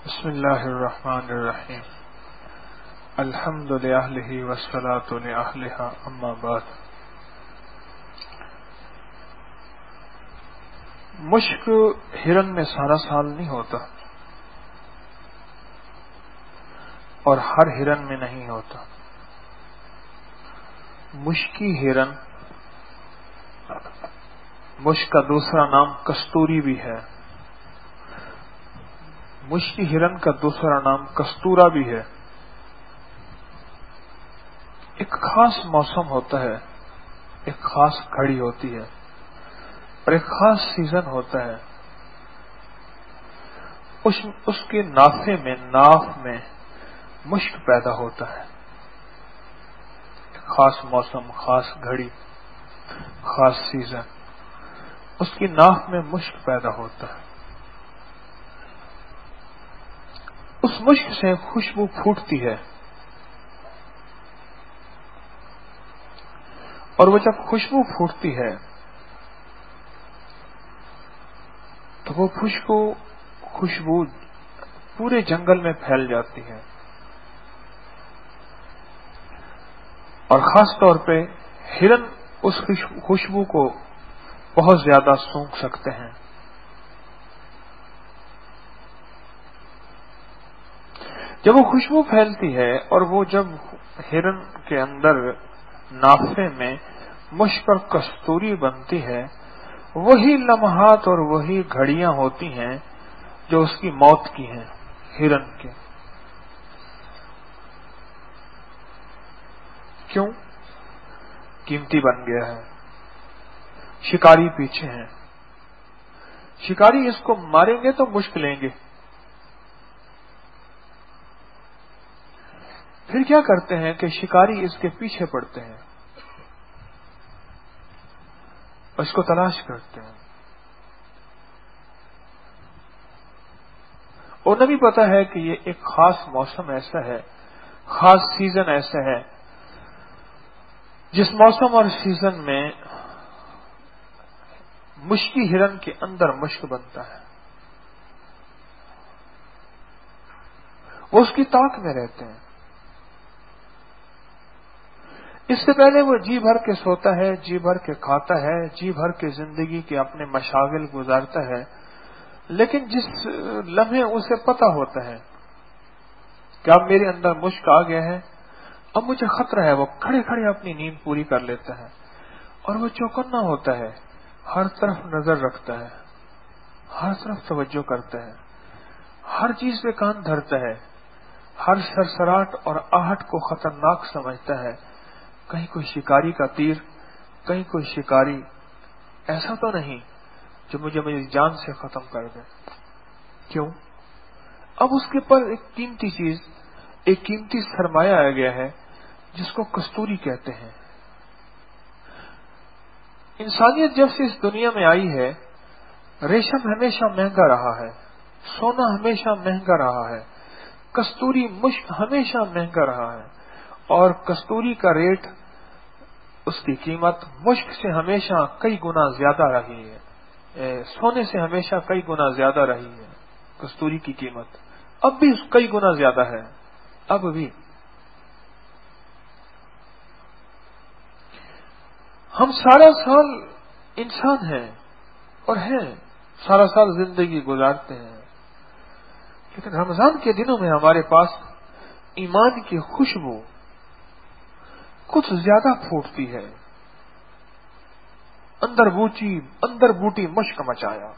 بسم اللہ الرحمن الرحیم الحمد للہ والصلاة لأہلہا اما بعد۔ مشک ہرن میں سارا سال نہیں ہوتا اور ہر ہرن میں نہیں ہوتا۔ مشکی ہرن، مشک کا دوسرا نام کستوری بھی ہے، مشکی ہرن کا دوسرا نام کستورا بھی ہے۔ ایک خاص موسم ہوتا ہے، ایک خاص گھڑی ہوتی ہے اور ایک خاص سیزن ہوتا ہے۔ اس کے نافے میں، ناف میں مشک پیدا ہوتا ہے۔ خاص موسم، خاص گھڑی، خاص سیزن، اس کی ناف میں مشک پیدا ہوتا ہے۔ اس مشک سے خوشبو پھوٹتی ہے اور وہ جب خوشبو پھوٹتی ہے تو وہ خوشبو پورے جنگل میں پھیل جاتی ہے اور خاص طور پہ ہرن اس خوشبو کو بہت زیادہ سونگھ سکتے ہیں۔ جب وہ خوشبو پھیلتی ہے اور وہ جب ہرن کے اندر نافے میں مشک اور کستوری بنتی ہے، وہی لمحات اور وہی گھڑیاں ہوتی ہیں جو اس کی موت کی ہیں، ہرن کے۔ کیوں؟ قیمتی بن گیا ہے، شکاری پیچھے ہیں، شکاری اس کو ماریں گے تو مشک لیں گے۔ پھر کیا کرتے ہیں کہ شکاری اس کے پیچھے پڑتے ہیں، اس کو تلاش کرتے ہیں۔ انہیں بھی پتا ہے کہ یہ ایک خاص موسم ایسا ہے، خاص سیزن ایسا ہے جس موسم اور سیزن میں مشکی ہرن کے اندر مشک بنتا ہے۔ وہ اس کی طاق میں رہتے ہیں۔ اس سے پہلے وہ جی بھر کے سوتا ہے، جی بھر کے کھاتا ہے، جی بھر کے زندگی کے اپنے مشاغل گزارتا ہے، لیکن جس لمحے اسے پتا ہوتا ہے کہ اب میرے اندر مشک آ گیا ہے، اب مجھے خطرہ ہے، وہ کھڑے کھڑے اپنی نیند پوری کر لیتا ہے اور وہ چوکنا ہوتا ہے، ہر طرف نظر رکھتا ہے، ہر طرف توجہ کرتا ہے، ہر چیز پہ کان دھرتا ہے، ہر سرسراہٹ اور آہٹ کو خطرناک سمجھتا ہے۔ کہیں کوئی شکاری کا تیر، کہیں کوئی شکاری ایسا تو نہیں جو مجھے میری جان سے ختم کر دے۔ کیوں؟ اب اس کے پر ایک قیمتی چیز، ایک قیمتی سرمایہ آ گیا ہے جس کو کستوری کہتے ہیں۔ انسانیت جب سے اس دنیا میں آئی ہے، ریشم ہمیشہ مہنگا رہا ہے، سونا ہمیشہ مہنگا رہا ہے، کستوری مشک ہمیشہ مہنگا رہا ہے، اور کستوری کا ریٹ، اس کی قیمت مشک سے ہمیشہ کئی گنا زیادہ رہی ہے، سونے سے ہمیشہ کئی گنا زیادہ رہی ہے۔ کستوری کی قیمت اب بھی کئی گنا زیادہ ہے، اب بھی۔ ہم سارا سال انسان ہیں اور ہیں، سارا سال زندگی گزارتے ہیں، لیکن رمضان کے دنوں میں ہمارے پاس ایمان کی خوشبو کچھ زیادہ پھوٹتی ہے۔ اندر بوٹی مشک مچایا،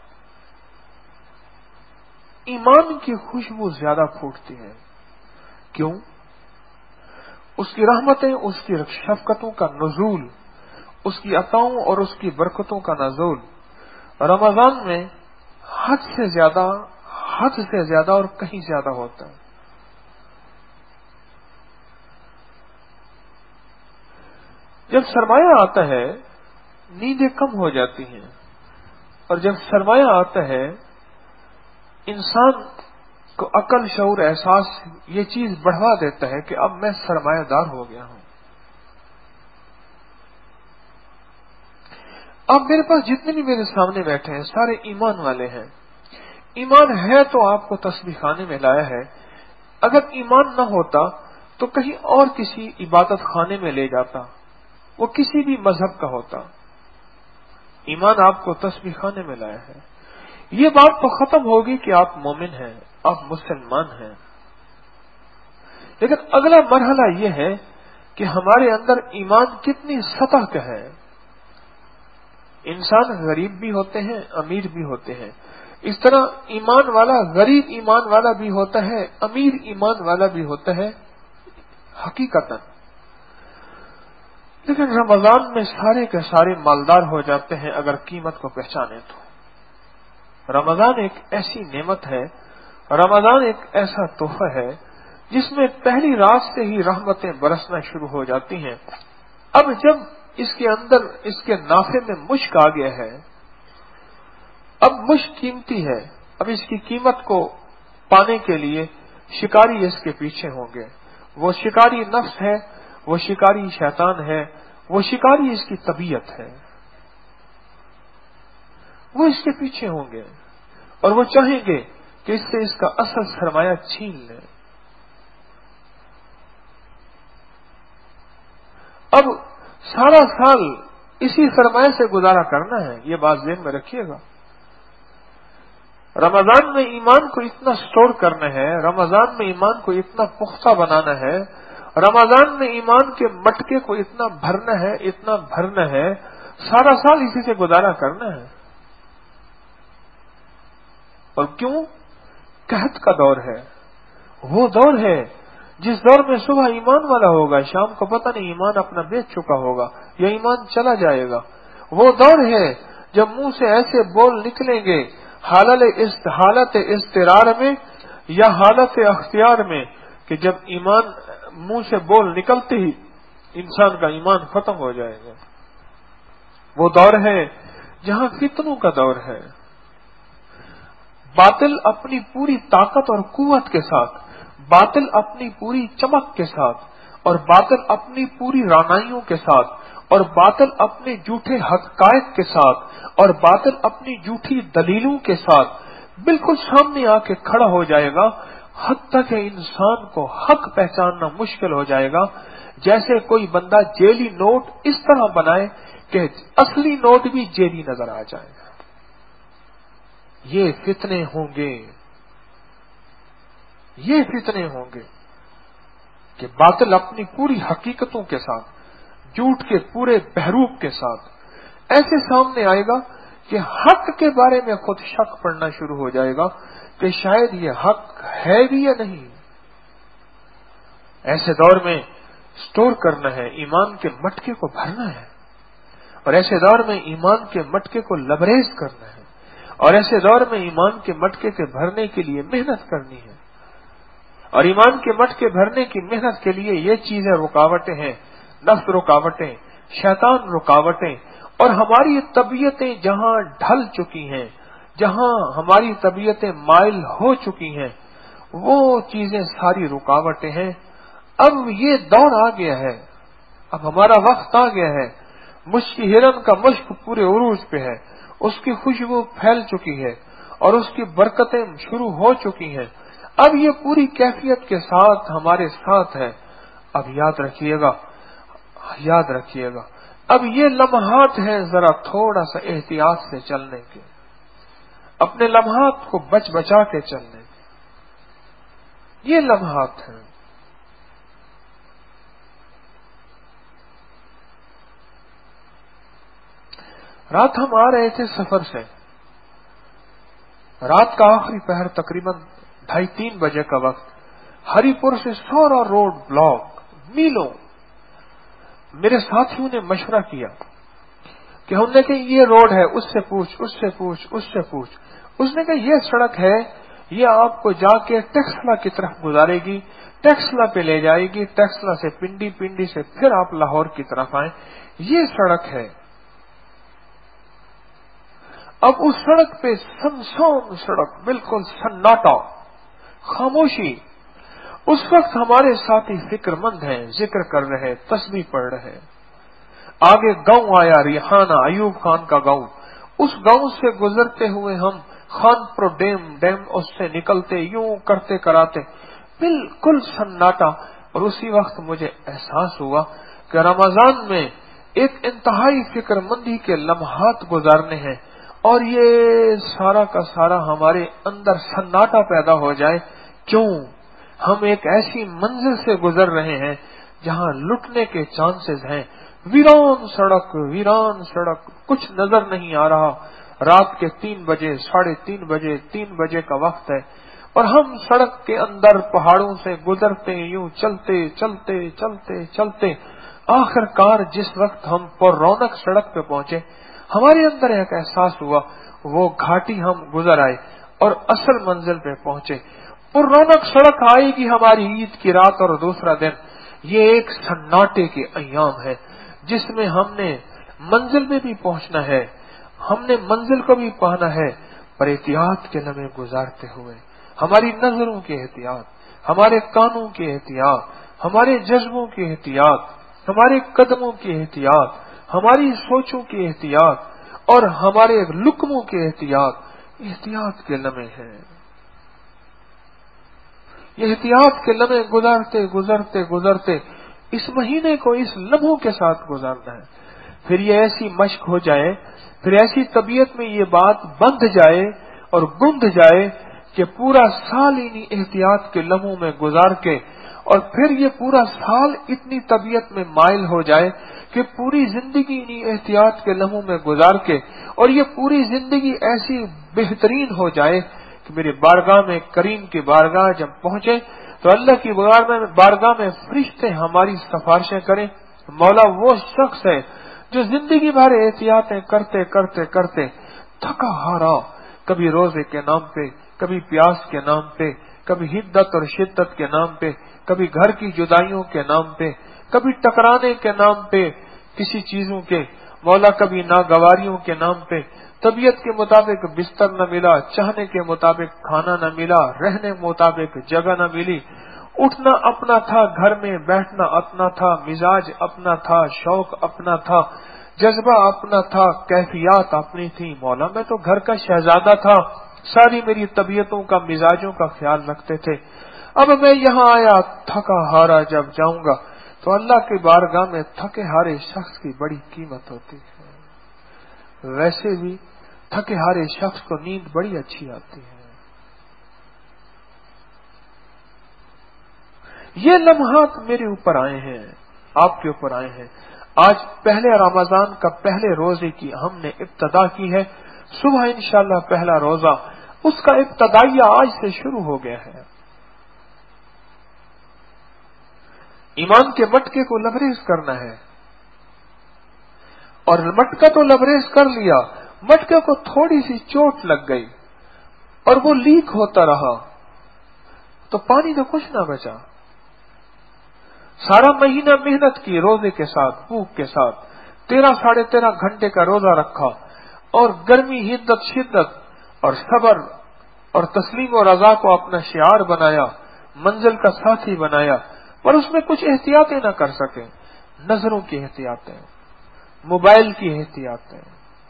ایمان کی خوشبو زیادہ پھوٹتی ہے۔ کیوں؟ اس کی رحمتیں، اس کی شفقتوں کا نزول، اس کی عطاؤں اور اس کی برکتوں کا نزول رمضان میں حد سے زیادہ اور کہیں زیادہ ہوتا ہے۔ جب سرمایہ آتا ہے، نیندیں کم ہو جاتی ہیں، اور جب سرمایہ آتا ہے، انسان کو عقل، شعور، احساس یہ چیز بڑھوا دیتا ہے کہ اب میں سرمایہ دار ہو گیا ہوں۔ اب میرے پاس جتنے بھی میرے سامنے بیٹھے ہیں سارے ایمان والے ہیں، ایمان ہے تو آپ کو تسبیح خانے میں لایا ہے، اگر ایمان نہ ہوتا تو کہیں اور کسی عبادت خانے میں لے جاتا، وہ کسی بھی مذہب کا ہوتا۔ ایمان آپ کو تسبیح خانے میں لایا ہے، یہ بات تو ختم ہوگی کہ آپ مومن ہیں، آپ مسلمان ہیں۔ لیکن اگلا مرحلہ یہ ہے کہ ہمارے اندر ایمان کتنی سطح کا ہے۔ انسان غریب بھی ہوتے ہیں، امیر بھی ہوتے ہیں، اس طرح ایمان والا غریب ایمان والا بھی ہوتا ہے، امیر ایمان والا بھی ہوتا ہے حقیقتاً۔ لیکن رمضان میں سارے کے سارے مالدار ہو جاتے ہیں اگر قیمت کو پہچانے تو۔ رمضان ایک ایسی نعمت ہے، رمضان ایک ایسا تحفہ ہے جس میں پہلی رات سے ہی رحمتیں برسنا شروع ہو جاتی ہیں۔ اب جب اس کے اندر اس کے نافے میں مشک آ گیا ہے، اب مشک قیمتی ہے، اب اس کی قیمت کو پانے کے لیے شکاری اس کے پیچھے ہوں گے۔ وہ شکاری نفس ہے، وہ شکاری شیطان ہے، وہ شکاری اس کی طبیعت ہے، وہ اس کے پیچھے ہوں گے اور وہ چاہیں گے کہ اس سے اس کا اصل سرمایہ چھین لیں۔ اب سارا سال اسی سرمایہ سے گزارا کرنا ہے، یہ بات ذہن میں رکھیے گا۔ رمضان میں ایمان کو اتنا سٹور کرنا ہے، رمضان میں ایمان کو اتنا پختہ بنانا ہے، رمضان میں ایمان کے مٹکے کو اتنا بھرنا ہے، اتنا بھرنا ہے، سارا سال اسی سے گزارا کرنا ہے۔ اور کیوں؟ قحط کا دور ہے، وہ دور ہے جس دور میں صبح ایمان والا ہوگا، شام کو پتہ نہیں ایمان اپنا بیچ چکا ہوگا یا ایمان چلا جائے گا۔ وہ دور ہے جب منہ سے ایسے بول نکلیں گے حالت اضطرار میں یا حالت اختیار میں کہ جب ایمان منہ سے بول نکلتے ہی انسان کا ایمان ختم ہو جائے گا۔ وہ دور ہے جہاں فتنوں کا دور ہے، باطل اپنی پوری طاقت اور قوت کے ساتھ، باطل اپنی پوری چمک کے ساتھ، اور باطل اپنی پوری رانائیوں کے ساتھ، اور باطل اپنے جھوٹے حقائق کے ساتھ، اور باطل اپنی جھوٹی دلیلوں کے ساتھ بالکل سامنے آ کے کھڑا ہو جائے گا، حتیٰ کہ انسان کو حق پہچاننا مشکل ہو جائے گا۔ جیسے کوئی بندہ جیلی نوٹ اس طرح بنائے کہ اصلی نوٹ بھی جیلی نظر آ جائے گا۔ یہ فتنے ہوں گے، یہ فتنے ہوں گے کہ باطل اپنی پوری حقیقتوں کے ساتھ، جھوٹ کے پورے بحروب کے ساتھ ایسے سامنے آئے گا کہ حق کے بارے میں خود شک پڑنا شروع ہو جائے گا کہ شاید یہ حق ہے بھی یا نہیں۔ ایسے دور میں سٹور کرنا ہے، ایمان کے مٹکے کو بھرنا ہے، اور ایسے دور میں ایمان کے مٹکے کو لبریز کرنا ہے، اور ایسے دور میں ایمان کے مٹکے کے بھرنے کے لیے محنت کرنی ہے۔ اور ایمان کے مٹکے بھرنے کی محنت کے لیے یہ چیزیں رکاوٹیں ہیں، نفس رکاوٹیں، شیطان رکاوٹیں، اور ہماری طبیعتیں جہاں ڈھل چکی ہیں، جہاں ہماری طبیعتیں مائل ہو چکی ہیں، وہ چیزیں ساری رکاوٹیں ہیں۔ اب یہ دور آ گیا ہے، اب ہمارا وقت آ گیا ہے، مشک ہرن کا مشک پورے عروج پہ ہے، اس کی خوشبو پھیل چکی ہے اور اس کی برکتیں شروع ہو چکی ہیں۔ اب یہ پوری کیفیت کے ساتھ ہمارے ساتھ ہے۔ اب یاد رکھیے گا، یاد رکھیے گا، اب یہ لمحات ہیں ذرا تھوڑا سا احتیاط سے چلنے کے، اپنے لمحات کو بچ بچا کے چلنے کے، یہ لمحات ہیں۔ رات ہم آ رہے تھے سفر سے، رات کا آخری پہر تقریباً 2:30-3 بجے کا وقت، ہری پور سے سورا روڈ بلاک میلوں۔ میرے ساتھیوں نے مشورہ کیا کہ ہم نے کہا یہ روڈ ہے، اس سے پوچھ، اس سے پوچھ، اس سے پوچھ۔ اس نے کہا یہ سڑک ہے، یہ آپ کو جا کے ٹیکسلا کی طرف گزارے گی، ٹیکسلا پہ لے جائے گی، ٹیکسلا سے پنڈی، پنڈی سے پھر آپ لاہور کی طرف آئیں، یہ سڑک ہے۔ اب اس سڑک پہ سنسان سڑک، بالکل سناٹا، خاموشی۔ اس وقت ہمارے ساتھی فکر مند ہیں، ذکر کر رہے، تسبیح پڑھ رہے۔ آگے گاؤں آیا، ریحانہ، ایوب خان کا گاؤں۔ اس گاؤں سے گزرتے ہوئے ہم خانپور ڈیم اس سے نکلتے یوں کرتے کراتے بالکل سناٹا. اور اسی وقت مجھے احساس ہوا کہ رمضان میں ایک انتہائی فکر مندی کے لمحات گزارنے ہیں اور یہ سارا کا سارا ہمارے اندر سناٹا پیدا ہو جائے. کیوں؟ ہم ایک ایسی منزل سے گزر رہے ہیں جہاں لٹنے کے چانسز ہیں. ویران سڑک کچھ نظر نہیں آ رہا. رات کے 3 بجے 3:30 بجے 3 بجے کا وقت ہے اور ہم سڑک کے اندر پہاڑوں سے گزرتے یوں چلتے آخر کار جس وقت ہم پر رونق سڑک پہ پہنچے ہمارے اندر ایک احساس ہوا. وہ گھاٹی ہم گزر آئے اور اصل منزل پہ پہنچے. پر رونق سڑک آئے گی ہماری عید کی رات اور دوسرا دن. یہ ایک سناٹے کے ایام ہے جس میں ہم نے منزل میں بھی پہنچنا ہے, ہم نے منزل کو بھی پانا ہے, پر احتیاط کے لمحے گزارتے ہوئے ہماری نظروں کی احتیاط, ہمارے کانوں کی احتیاط, ہمارے جذبوں کی احتیاط, ہمارے قدموں کی احتیاط, ہماری سوچوں کی احتیاط اور ہمارے لقموں کی احتیاط کے لمحے ہیں. یہ احتیاط کے لمحے گزرتے اس مہینے کو اس لمحوں کے ساتھ گزارنا ہے. پھر یہ ایسی مشق ہو جائے, پھر ایسی طبیعت میں یہ بات بندھ جائے اور گند جائے کہ پورا سال انہی احتیاط کے لمحوں میں گزار کے اور پھر یہ پورا سال اتنی طبیعت میں مائل ہو جائے کہ پوری زندگی انہی احتیاط کے لمحوں میں گزار کے اور یہ پوری زندگی ایسی بہترین ہو جائے کہ میرے بارگاہ میں کریم کی بارگاہ جب پہنچے تو اللہ کی بارگاہ میں فرشتے ہماری سفارشیں کریں. مولا وہ شخص ہے جو زندگی بھر احتیاطیں کرتے تھکا ہارا, کبھی روزے کے نام پہ, کبھی پیاس کے نام پہ, کبھی حدت اور شدت کے نام پہ, کبھی گھر کی جدائیوں کے نام پہ, کبھی ٹکرانے کے نام پہ کسی چیزوں کے, مولا کبھی ناگواریوں کے نام پہ, طبیعت کے مطابق بستر نہ ملا, چاہنے کے مطابق کھانا نہ ملا, رہنے مطابق جگہ نہ ملی, اٹھنا اپنا تھا, گھر میں بیٹھنا اپنا تھا, مزاج اپنا تھا, شوق اپنا تھا, جذبہ اپنا تھا, کیفیات اپنی تھی. مولا میں تو گھر کا شہزادہ تھا, ساری میری طبیعتوں کا مزاجوں کا خیال رکھتے تھے. اب میں یہاں آیا تھکا ہارا جب جاؤں گا تو اللہ کی بارگاہ میں تھکے ہارے شخص کی بڑی قیمت ہوتی ہے. ویسے بھی تھکے ہارے شخص کو نیند بڑی اچھی آتی ہے. یہ لمحات میرے اوپر آئے ہیں, آپ کے اوپر آئے ہیں. آج پہلے رمضان کا پہلے روزے کی ہم نے ابتدا کی ہے. صبح انشاءاللہ پہلا روزہ, اس کا ابتدائیہ آج سے شروع ہو گیا ہے. ایمان کے مٹکے کو لبریز کرنا ہے اور مٹکا تو لبریز کر لیا, مٹکے کو تھوڑی سی چوٹ لگ گئی اور وہ لیک ہوتا رہا تو پانی تو کچھ نہ بچا. سارا مہینہ محنت کی, روزے کے ساتھ, بھوک کے ساتھ, 13-13.5 گھنٹے کا روزہ رکھا اور گرمی, حدت, شدت اور صبر اور تسلیم و رضا کو اپنا شعار بنایا, منزل کا ساتھی بنایا, پر اس میں کچھ احتیاطیں نہ کر سکے. نظروں کی احتیاطیں, موبائل کی احتیاطیں,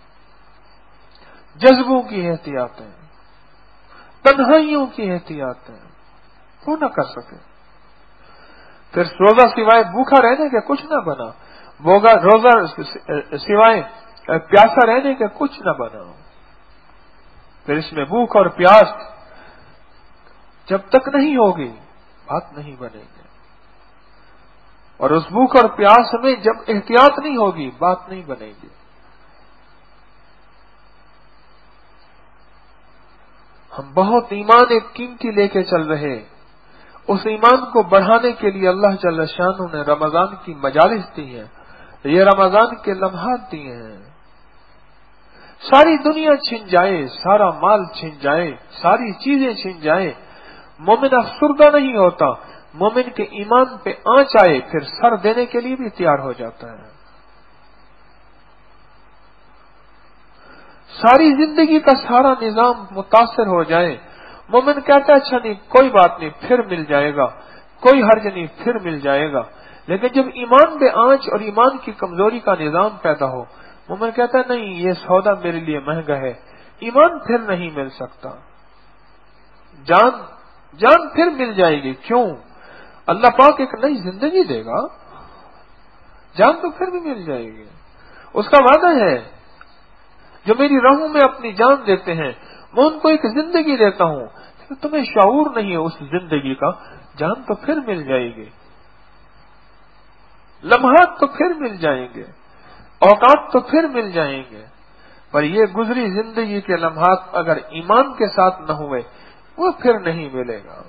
جذبوں کی احتیاطیں, تنہائیوں کی احتیاطیں, وہ نہ کر سکے. پھر روزہ سوائے بھوکا رہنے کے کچھ نہ بنا, روزہ سوائے پیاسا رہنے کے کچھ نہ بنا. پھر اس میں بھوک اور پیاس جب تک نہیں ہوگی بات نہیں بنے گی, اور اس بھوک اور پیاس میں جب احتیاط نہیں ہوگی بات نہیں بنے گی. ہم بہت ایمان ایک قیمتی لے کے چل رہے, اس ایمان کو بڑھانے کے لیے اللہ جل شانہ نے رمضان کی مجالس دی ہیں, یہ رمضان کے لمحات دیے ہیں. ساری دنیا چھن جائے, سارا مال چھن جائے, ساری چیزیں چھن جائیں, مومن افسردہ نہیں ہوتا. مومن کے ایمان پہ آنچ آئے پھر سر دینے کے لیے بھی تیار ہو جاتا ہے. ساری زندگی کا سارا نظام متاثر ہو جائے, مومن کہتا ہے اچھا نہیں, کوئی بات نہیں, پھر مل جائے گا, کوئی حرج نہیں, پھر مل جائے گا. لیکن جب ایمان پہ آنچ اور ایمان کی کمزوری کا نظام پیدا ہو, مومن کہتا ہے نہیں, یہ سودا میرے لیے مہنگا ہے, ایمان پھر نہیں مل سکتا. جان پھر مل جائے گی. کیوں؟ اللہ پاک ایک نئی زندگی دے گا. جان تو پھر بھی مل جائے گی. اس کا وعدہ ہے. جو میری راہوں میں اپنی جان دیتے ہیں میں ان کو ایک زندگی دیتا ہوں. تمہیں شعور نہیں ہے اس زندگی کا. جان تو پھر مل جائے گی. لمحات تو پھر مل جائیں گے. اوقات تو پھر مل جائیں گے. پر یہ گزری زندگی کے لمحات اگر ایمان کے ساتھ نہ ہوئے وہ پھر نہیں ملے گا.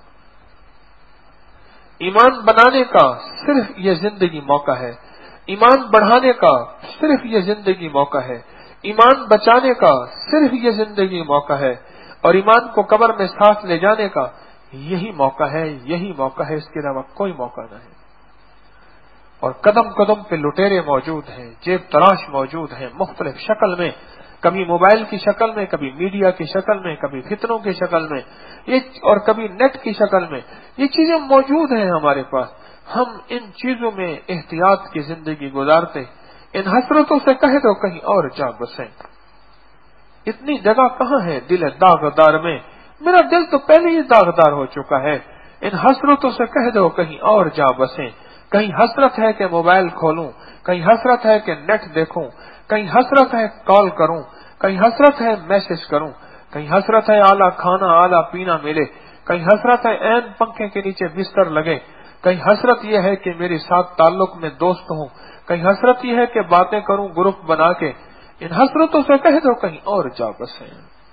ایمان بنانے کا صرف یہ زندگی موقع ہے. ایمان بڑھانے کا صرف یہ زندگی موقع ہے. ایمان بچانے کا صرف یہ زندگی موقع ہے. اور ایمان کو قبر میں ساتھ لے جانے کا یہی موقع ہے. یہی موقع ہے. اس کے علاوہ کوئی موقع نہیں. اور قدم قدم پہ لٹیرے موجود ہیں. جیب تراش موجود ہیں مختلف شکل میں. کبھی موبائل کی شکل میں, کبھی میڈیا کی شکل میں, کبھی فتنوں کی شکل میں, اور کبھی نیٹ کی شکل میں. یہ چیزیں موجود ہیں ہمارے پاس. ہم ان چیزوں میں احتیاط کی زندگی گزارتے. ان حسرتوں سے کہہ دو کہیں اور جا بسیں. اتنی جگہ کہاں ہے دل داغدار میں؟ میرا دل تو پہلے ہی داغدار ہو چکا ہے. ان حسرتوں سے کہہ دو کہیں اور جا بسیں. کہیں حسرت ہے کہ موبائل کھولوں, کہیں حسرت ہے کہ نیٹ دیکھوں, کہیں حسرت ہے کال کروں, کہیں حسرت ہے میسج کروں, کہیں حسرت ہے اعلیٰ کھانا اعلیٰ پینا ملے, کہیں حسرت ہے عین پنکھے کے نیچے بستر لگے, کہیں حسرت یہ ہے کہ میرے ساتھ تعلق میں دوست ہوں, کہیں حسرت یہ ہے کہ باتیں کروں گروپ بنا کے. ان حسرتوں سے کہہ دو کہیں اور جا بسیں.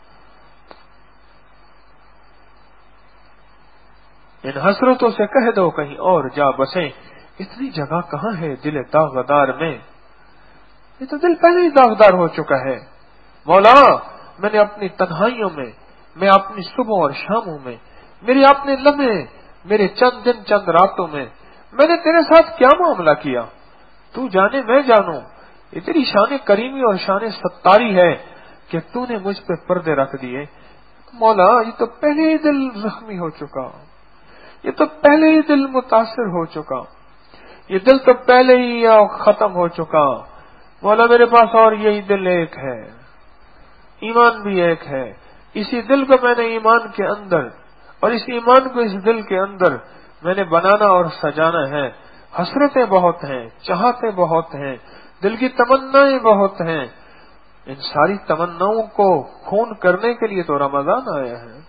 ان حسرتوں سے کہہ دو کہیں اور جا بسیں. اتنی جگہ کہاں ہے دل داغدار میں؟ یہ تو دل پہلے ہی داغدار ہو چکا ہے. مولا میں نے اپنی تنہائیوں میں اپنی صبح اور شاموں میں, میری اپنے لمحے, میرے چند دن چند راتوں میں نے تیرے ساتھ کیا معاملہ کیا؟ تو جانے میں جانوں. یہ تیری شان کریمی اور شان ستاری ہے کہ تو نے مجھ پہ پردے رکھ دیے. مولا یہ تو پہلے ہی دل زخمی ہو چکا. یہ تو پہلے ہی دل متاثر ہو چکا. یہ دل تو پہلے ہی ختم ہو چکا. مولا میرے پاس اور یہی دل ایک ہے, ایمان بھی ایک ہے. اسی دل کو میں نے ایمان کے اندر, اور اس ایمان کو اس دل کے اندر میں نے بنانا اور سجانا ہے. حسرتیں بہت ہیں, چاہتے بہت ہیں, دل کی تمنائیں بہت ہیں. ان ساری تمناؤں کو خون کرنے کے لیے تو رمضان آیا ہے.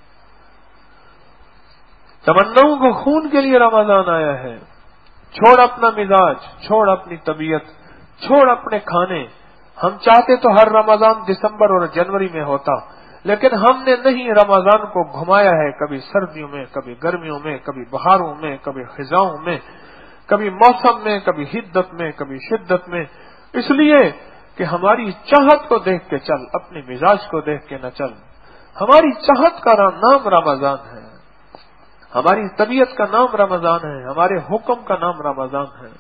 تمناؤں کو خون کے لیے رمضان آیا ہے. چھوڑ اپنا مزاج, چھوڑ اپنی طبیعت, چھوڑ اپنے کھانے. ہم چاہتے تو ہر رمضان دسمبر اور جنوری میں ہوتا, لیکن ہم نے نہیں رمضان کو گھمایا ہے کبھی سردیوں میں, کبھی گرمیوں میں, کبھی بہاروں میں, کبھی خزاؤں میں, کبھی موسم میں, کبھی حدت میں, کبھی شدت میں. اس لیے کہ ہماری چاہت کو دیکھ کے چل, اپنے مزاج کو دیکھ کے نہ چل. ہماری چاہت کا نام رمضان ہے, ہماری طبیعت کا نام رمضان ہے, ہمارے حکم کا نام رمضان ہے.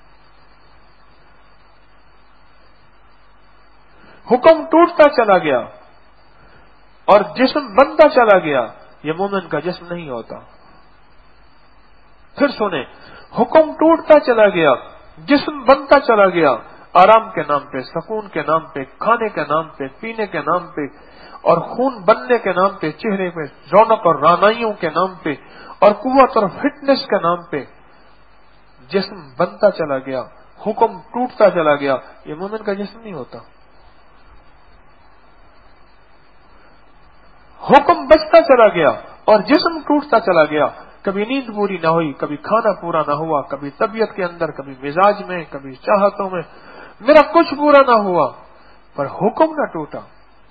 حکم ٹوٹتا چلا گیا اور جسم بنتا چلا گیا. یہ مومن کا جسم نہیں ہوتا. پھر سنیں, حکم ٹوٹتا چلا گیا, جسم بنتا چلا گیا. آرام کے نام پہ, سکون کے نام پہ, کھانے کے نام پہ, پینے کے نام پہ, اور خون بننے کے نام پہ, چہرے پہ رونق اور رانائیوں کے نام پہ, اور قوت اور فٹنس کے نام پہ جسم بنتا چلا گیا, حکم ٹوٹتا چلا گیا. یہ مومن کا جسم نہیں ہوتا. حکم بچتا چلا گیا اور جسم ٹوٹتا چلا گیا. کبھی نیند پوری نہ ہوئی, کبھی کھانا پورا نہ ہوا, کبھی طبیعت کے اندر, کبھی مزاج میں, کبھی چاہتوں میں, میرا کچھ پورا نہ ہوا, پر حکم نہ ٹوٹا.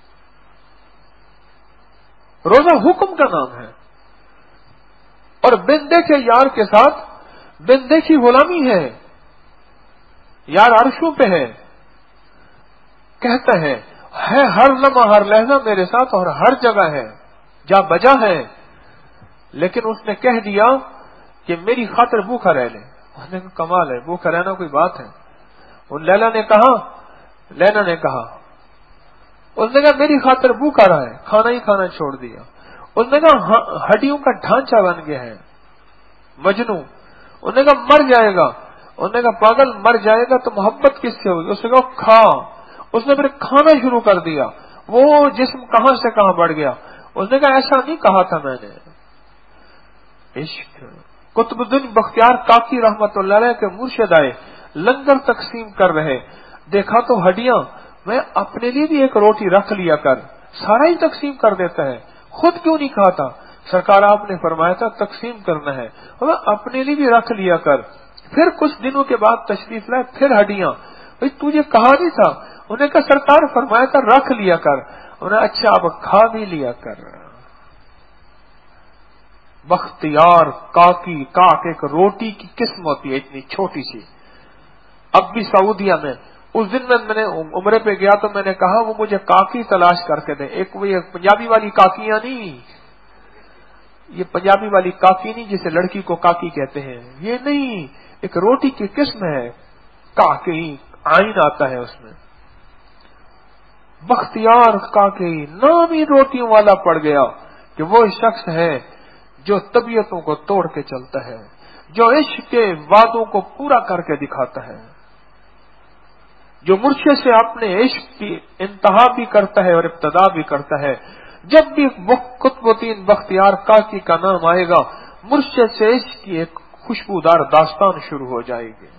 روزہ حکم کا نام ہے, اور بن دیکھے یار کے ساتھ بن دیکھی غلامی ہے. یار عرشوں پہ ہے, کہتا ہے ہر لمحہ ہر لہجہ میرے ساتھ اور ہر جگہ ہے, جا بجا ہے. لیکن اس نے کہہ دیا کہ میری خاطر بھوکا رہ لے. اس نے کہا کمال ہے, بھوکا رہنا کوئی بات ہے. ان لینا نے کہا اس نے کہا میری خاطر بھوکا رہا ہے, کھانا ہی کھانا چھوڑ دیا. اس نے کہا ہڈیوں کا ڈھانچہ بن گیا ہے مجنوں. اس نے کہا مر جائے گا. اس نے کہا پاگل مر جائے گا تو محبت کس سے ہوگی؟ اس نے کہا کھا. اس نے پھر کھانا شروع کر دیا. وہ جسم کہاں سے کہاں بڑھ گیا. اس نے کہا ایسا نہیں کہا تھا میں نے. عشق. قطب الدین بختیار کاکی رحمت اللہ علیہ کے مرشد آئے, لنگر تقسیم کر رہے, دیکھا تو ہڈیاں, میں اپنے لیے بھی ایک روٹی رکھ لیا کر, سارا ہی تقسیم کر دیتا ہے, خود کیوں نہیں کھاتا؟ سرکار آپ نے فرمایا تھا تقسیم کرنا ہے, اور اپنے لیے بھی رکھ لیا کر. پھر کچھ دنوں کے بعد تشریف لائے, پھر ہڈیاں, بھئی تجھے کہا نہیں تھا؟ انہوں نے کہا سرکار فرمایا تھا رکھ لیا کر. انہیں اچھا اب کھا بھی لیا کر. بختیار کاکی, کاک ایک روٹی کی قسم ہوتی ہے اتنی چھوٹی سی. اب بھی سعودیہ میں اس دن میں نے عمرے پہ گیا تو میں نے کہا وہ مجھے کاکی تلاش کر کے دیں. ایک وہ پنجابی والی کاکیاں نہیں, یہ پنجابی والی کاکی نہیں جسے لڑکی کو کاکی کہتے ہیں, یہ نہیں, ایک روٹی کی قسم ہے کاکی, آئین آتا ہے اس میں. بختیار کاکی نام ہی روٹیوں والا پڑ گیا کہ وہ شخص ہے جو طبیعتوں کو توڑ کے چلتا ہے, جو عشق کے وعدوں کو پورا کر کے دکھاتا ہے, جو مرشد سے اپنے عشق کی انتہا بھی کرتا ہے اور ابتدا بھی کرتا ہے. جب بھی قطب الدین بختیار کاکی کا نام آئے گا, مرشد سے عشق کی ایک خوشبودار داستان شروع ہو جائے گی.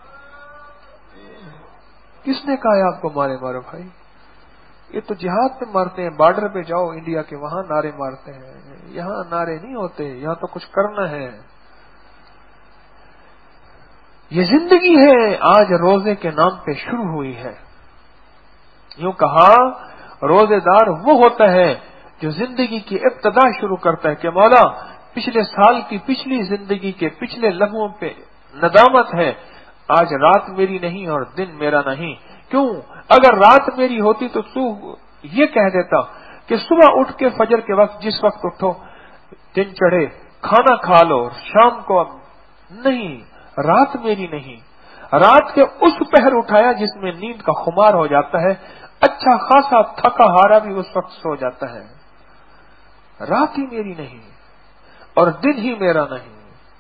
کس نے کہا ہے آپ کو مارے مارو بھائی؟ یہ تو جہاد پہ مارتے ہیں, بارڈر پہ جاؤ انڈیا کے, وہاں نعرے مارتے ہیں. یہاں نعرے نہیں ہوتے, یہاں تو کچھ کرنا ہے. یہ زندگی ہے, آج روزے کے نام پہ شروع ہوئی ہے. یوں کہا روزے دار وہ ہوتا ہے جو زندگی کی ابتدا شروع کرتا ہے کہ مولا پچھلے سال کی پچھلی زندگی کے پچھلے لمحوں پہ ندامت ہے, آج رات میری نہیں اور دن میرا نہیں. کیوں؟ اگر رات میری ہوتی تو تو یہ کہہ دیتا کہ صبح اٹھ کے فجر کے وقت جس وقت اٹھو, دن چڑھے, کھانا کھا لو, شام کو. نہیں, رات میری نہیں. رات کے اس پہر اٹھایا جس میں نیند کا خمار ہو جاتا ہے, اچھا خاصا تھکا ہارا بھی اس وقت سو جاتا ہے. رات ہی میری نہیں اور دن ہی میرا نہیں.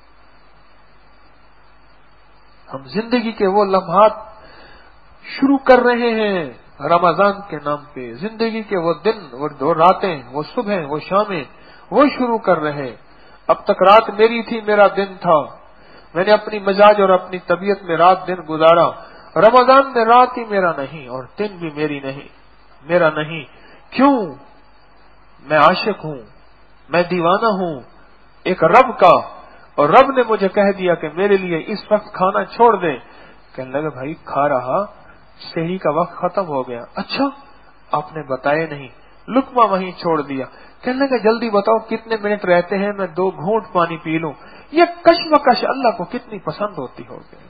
ہم زندگی کے وہ لمحات شروع کر رہے ہیں رمضان کے نام پہ. زندگی کے وہ دن, وہ دو راتیں, وہ صبح, وہ شامیں, وہ شروع کر رہے. اب تک رات میری تھی, میرا دن تھا, میں نے اپنی مزاج اور اپنی طبیعت میں رات دن گزارا. رمضان میں رات ہی میرا نہیں اور دن بھی میری نہیں, میرا نہیں. کیوں؟ میں عاشق ہوں, میں دیوانہ ہوں ایک رب کا, اور رب نے مجھے کہہ دیا کہ میرے لیے اس وقت کھانا چھوڑ دیں. کہنے لگا بھائی کھا رہا, سحری کا وقت ختم ہو گیا. اچھا آپ نے بتایا نہیں, لقمہ وہیں چھوڑ دیا. کہنے لگا جلدی بتاؤ کتنے منٹ رہتے ہیں, میں 2 گھونٹ پانی پی لوں. یہ کشمکش اللہ کو کتنی پسند ہوتی ہوگی.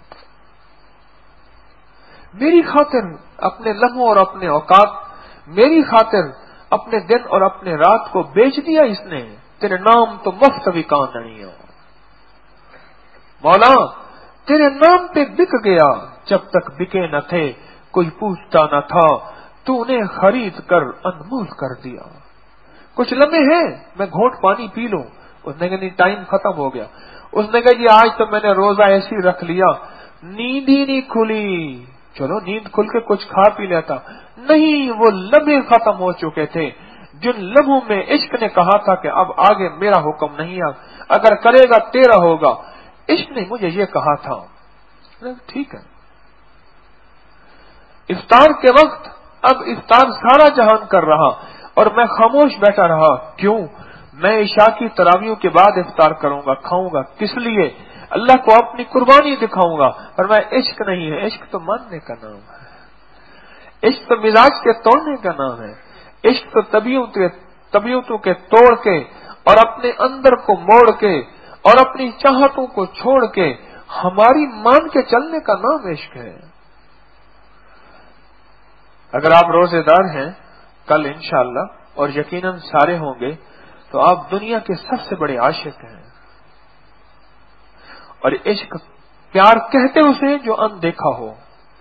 میری خاطر اپنے لمحوں اور اپنے اوقات, میری خاطر اپنے دن اور اپنے رات کو بیچ دیا اس نے. تیرے نام تو مفت بھی کان نہیں ہو مولا, تیرے نام پہ بک گیا. جب تک بکے نہ تھے کوئی پوچھتا نہ تھا, تو انہیں خرید کر انمول کر دیا. کچھ لمحے ہیں میں گھونٹ پانی پی لوں. اس نے کہا نہیں, ٹائم ختم ہو گیا. اس نے کہا جی آج تو میں نے روزہ ایسی رکھ لیا, نیند ہی نہیں کھلی. چلو نیند کھل کے کچھ کھا پی لیتا. نہیں, وہ لمحے ختم ہو چکے تھے جن لمحوں میں عشق نے کہا تھا کہ اب آگے میرا حکم نہیں ہے, اگر کرے گا تیرا ہوگا. عشق نے مجھے یہ کہا تھا. ٹھیک ہے. افطار کے وقت اب افطار سارا جہان کر رہا اور میں خاموش بیٹھا رہا. کیوں؟ میں عشاء کی تراویحوں کے بعد افطار کروں گا, کھاؤں گا. کس لیے؟ اللہ کو اپنی قربانی دکھاؤں گا. اور میں عشق نہیں ہے, عشق تو ماننے کا نام ہے, عشق تو مزاج کے توڑنے کا نام ہے, عشق تو طبیعتوں کے توڑ کے اور اپنے اندر کو موڑ کے اور اپنی چاہتوں کو چھوڑ کے ہماری مان کے چلنے کا نام عشق ہے. اگر آپ روزے دار ہیں کل انشاءاللہ, اور یقیناً سارے ہوں گے, تو آپ دنیا کے سب سے بڑے عاشق ہیں. اور عشق پیار کہتے اسے جو اندیکھا ہو.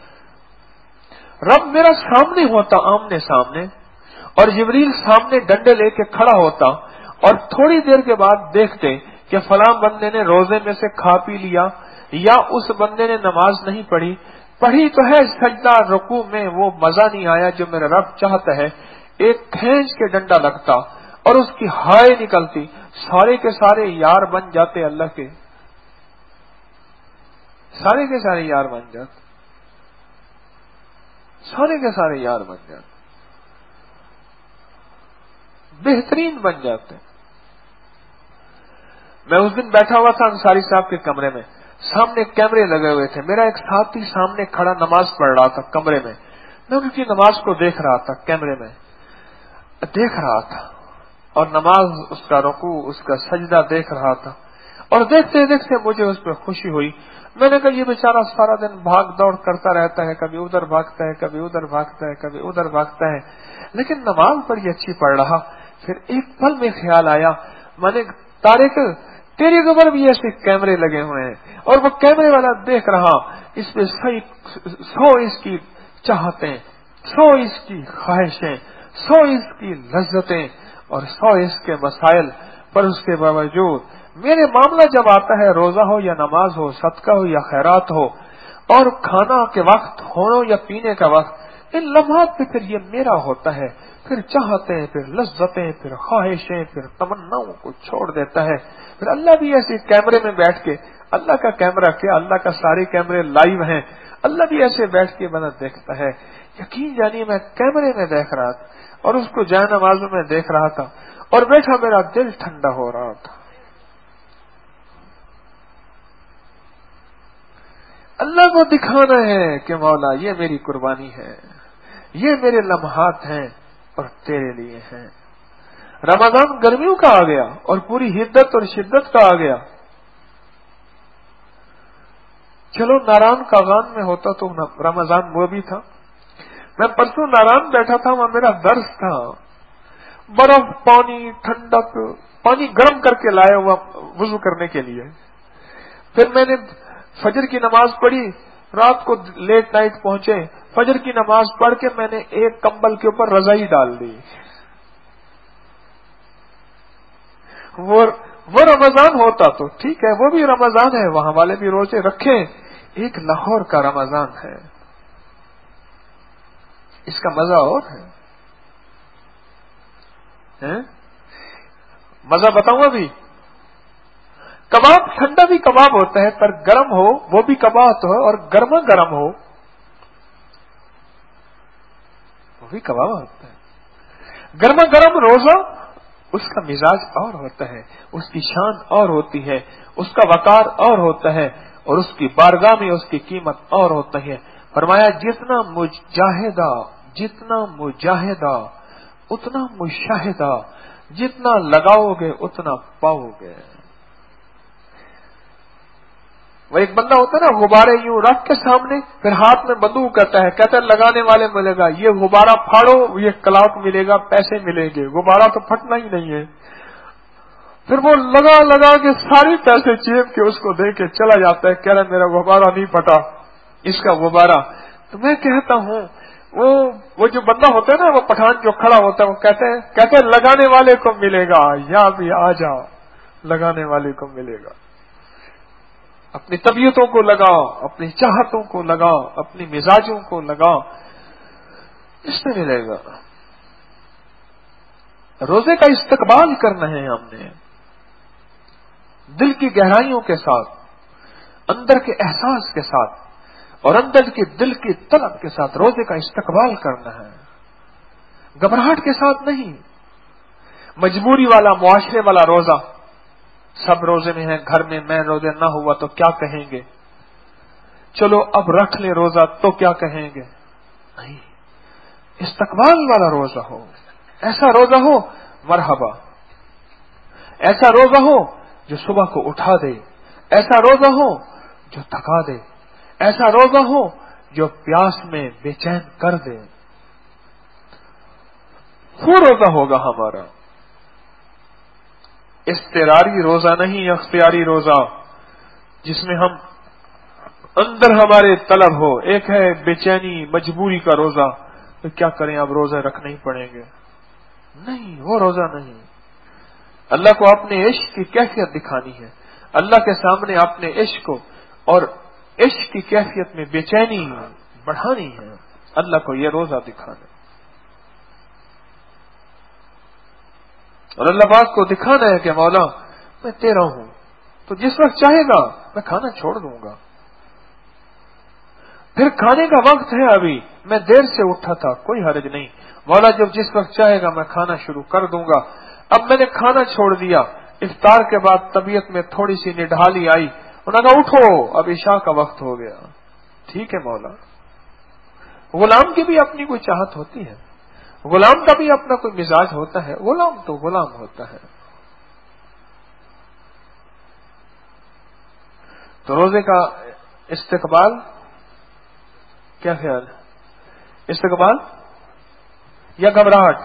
رب میرا سامنے ہوتا آمنے سامنے, اور جبریل سامنے ڈنڈے لے کے کھڑا ہوتا, اور تھوڑی دیر کے بعد دیکھتے کہ فلاں بندے نے روزے میں سے کھا پی لیا, یا اس بندے نے نماز نہیں پڑھی تو ہے, سجدہ رکوع میں وہ مزہ نہیں آیا جو میرا رب چاہتا ہے. ایک کھینچ کے ڈنڈا لگتا اور اس کی ہائے نکلتی، سارے کے سارے یار بن جاتے اللہ کے، سارے کے سارے یار بن جاتے، سارے کے سارے یار بن جاتے، بہترین بن جاتے۔ میں اس دن بیٹھا ہوا تھا انصاری صاحب کے کمرے میں، سامنے کیمرے لگے ہوئے تھے، میرا ایک ساتھی سامنے کھڑا نماز پڑھ رہا تھا کمرے میں، میں ان کی نماز کو دیکھ رہا تھا، کیمرے میں دیکھ رہا تھا، اور نماز، اس کا رکوع، اس کا سجدہ دیکھ رہا تھا، اور دیکھتے دیکھتے مجھے اس پہ خوشی ہوئی۔ میں نے کہا یہ بیچارہ سارا دن بھاگ دوڑ کرتا رہتا ہے، کبھی ادھر بھاگتا ہے، کبھی ادھر بھاگتا ہے، کبھی ادھر بھاگتا ہے، لیکن نماز بڑی اچھی پڑھ رہا۔ پھر ایک پل میں خیال آیا، میں نے طارق تیری قبر بھی ایسے کیمرے لگے ہوئے ہیں، اور وہ کیمرے والا دیکھ رہا، اس پہ 100 اس کی چاہتیں، 100 اس کی خواہشیں، 100 اس کی لذتیں، اور 100 اس کے مسائل، پر اس کے باوجود میرے معاملہ جب آتا ہے، روزہ ہو یا نماز ہو، صدقہ ہو یا خیرات ہو، اور کھانا کے وقت ہو یا پینے کا وقت، ان لمحات پہ پھر یہ میرا ہوتا ہے، پھر چاہتیں، پھر لذتیں، پھر خواہشیں، پھر تمناؤں کو چھوڑ دیتا ہے۔ پھر اللہ بھی ایسے کیمرے میں بیٹھ کے، اللہ کا کیمرہ کیا، اللہ کا سارے کیمرے لائیو ہیں، اللہ بھی ایسے بیٹھ کے بنا دیکھتا ہے۔ یقین جانیے میں کیمرے میں دیکھ رہا تھا، اور اس کو جائے نمازوں میں دیکھ رہا تھا، اور بیٹھا میرا دل ٹھنڈا ہو رہا تھا۔ اللہ کو دکھانا ہے کہ مولا یہ میری قربانی ہے، یہ میرے لمحات ہیں اور تیرے لیے ہیں۔ رمضان گرمیوں کا آ گیا اور پوری حدت اور شدت کا آ گیا۔ چلو ناران کاغان میں ہوتا تو رمضان وہ بھی تھا۔ میں پرسوں ناران بیٹھا تھا، وہاں میرا درس تھا، برف، پانی، ٹھنڈک، پانی گرم کر کے لایا ہوا وضو کرنے کے لیے۔ پھر میں نے فجر کی نماز پڑھی، رات کو لیٹ نائٹ پہنچے، فجر کی نماز پڑھ کے میں نے ایک کمبل کے اوپر رضائی ڈال دی۔ وہ رمضان ہوتا تو ٹھیک ہے، وہ بھی رمضان ہے، وہاں والے بھی روزے رکھیں، ایک لاہور کا رمضان ہے، اس کا مزہ اور ہے۔ مزہ بتاؤں ابھی؟ کباب ٹھنڈا بھی کباب ہوتا ہے، پر گرم ہو وہ بھی کباب ہو، اور گرما گرم ہو وہ بھی کباب ہوتا ہے۔ گرما گرم روزہ، اس کا مزاج اور ہوتا ہے، اس کی شان اور ہوتی ہے، اس کا وقار اور ہوتا ہے، اور اس کی بارگاہ میں اس کی قیمت اور ہوتی ہے۔ فرمایا جتنا مجاہدہ اتنا مشاہدہ، جتنا لگاؤ گے اتنا پاؤ گے۔ وہ ایک بندہ ہوتا ہے نا، غبارے یوں رکھ کے سامنے، پھر ہاتھ میں بندوق کرتا ہے، کہتا ہے لگانے والے ملے گا، یہ غبارہ پھاڑو، یہ کلاٹ ملے گا، پیسے ملیں گے، غبارہ تو پھٹنا ہی نہیں ہے۔ پھر وہ لگا کے سارے پیسے جیب کے اس کو دے کے چلا جاتا ہے، کہہ رہا میرا غبارہ نہیں پھٹا، اس کا غبارہ۔ تو میں کہتا ہوں وہ جو بندہ ہوتا ہے نا، وہ پٹھان جو کھڑا ہوتا ہے، وہ کہتے ہیں لگانے والے کو ملے گا، یا بھی آ جا، لگانے والے کو ملے گا۔ اپنی طبیعتوں کو لگاؤ، اپنی چاہتوں کو لگاؤ، اپنی مزاجوں کو لگاؤ، اس میں ملے گا۔ روزے کا استقبال کرنا ہے ہم نے، دل کی گہرائیوں کے ساتھ، اندر کے احساس کے ساتھ، اور اندر کے دل کی طلب کے ساتھ روزے کا استقبال کرنا ہے، گھبراہٹ کے ساتھ نہیں۔ مجبوری والا، معاشرے والا روزہ، سب روزے میں ہیں، گھر میں میں روزے نہ ہوا تو کیا کہیں گے، چلو اب رکھ لیں روزہ تو کیا کہیں گے، نہیں۔ استقبال والا روزہ ہو، ایسا روزہ ہو مرحبا، ایسا روزہ ہو جو صبح کو اٹھا دے، ایسا روزہ ہو جو تھکا دے، ایسا روزہ ہو جو پیاس میں بے چین کر دے۔ وہ روزہ ہوگا ہمارا، اضطراری روزہ نہیں، اختیاری روزہ، جس میں ہم اندر ہمارے طلب ہو۔ ایک ہے بے چینی، مجبوری کا روزہ، تو کیا کریں اب روزے رکھنے ہی پڑیں گے، نہیں، وہ روزہ نہیں۔ اللہ کو اپنے عشق کی کیفیت دکھانی ہے، اللہ کے سامنے اپنے عشق کو اور عشق کی کیفیت میں بے چینی بڑھانی ہے، اللہ کو یہ روزہ دکھانا۔ اور اللہ پاک کو دکھانا ہے کہ مولا میں تیرا ہوں، تو جس وقت چاہے گا میں کھانا چھوڑ دوں گا. پھر کھانے کا وقت ہے، ابھی میں دیر سے اٹھا تھا، کوئی حرج نہیں، مولا جب جس وقت چاہے گا میں کھانا شروع کر دوں گا. اب میں نے کھانا چھوڑ دیا، افطار کے بعد طبیعت میں تھوڑی سی نڈھالی آئی، انہوں نے کہا اٹھو اب عشاء کا وقت ہو گیا. ٹھیک ہے مولا. غلام کی بھی اپنی کوئی چاہت ہوتی ہے، غلام کا بھی اپنا کوئی مزاج ہوتا ہے، غلام تو غلام ہوتا ہے. تو روزے کا استقبال کیا خیال ہے؟ استقبال یا گھبراہٹ؟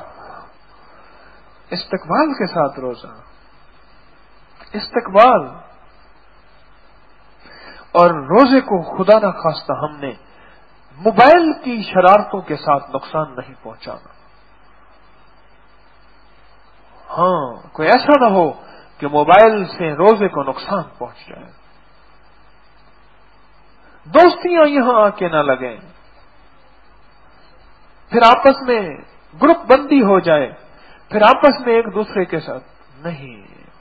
استقبال کے ساتھ روزہ، استقبال. اور روزے کو خدا نہ خواستہ ہم نے موبائل کی شرارتوں کے ساتھ نقصان نہیں پہنچانا. ہاں، کوئی ایسا نہ ہو کہ موبائل سے روزے کو نقصان پہنچ جائے. دوستیاں یہاں آ کے نہ لگیں، پھر آپس میں گروپ بندی ہو جائے، پھر آپس میں ایک دوسرے کے ساتھ نہیں.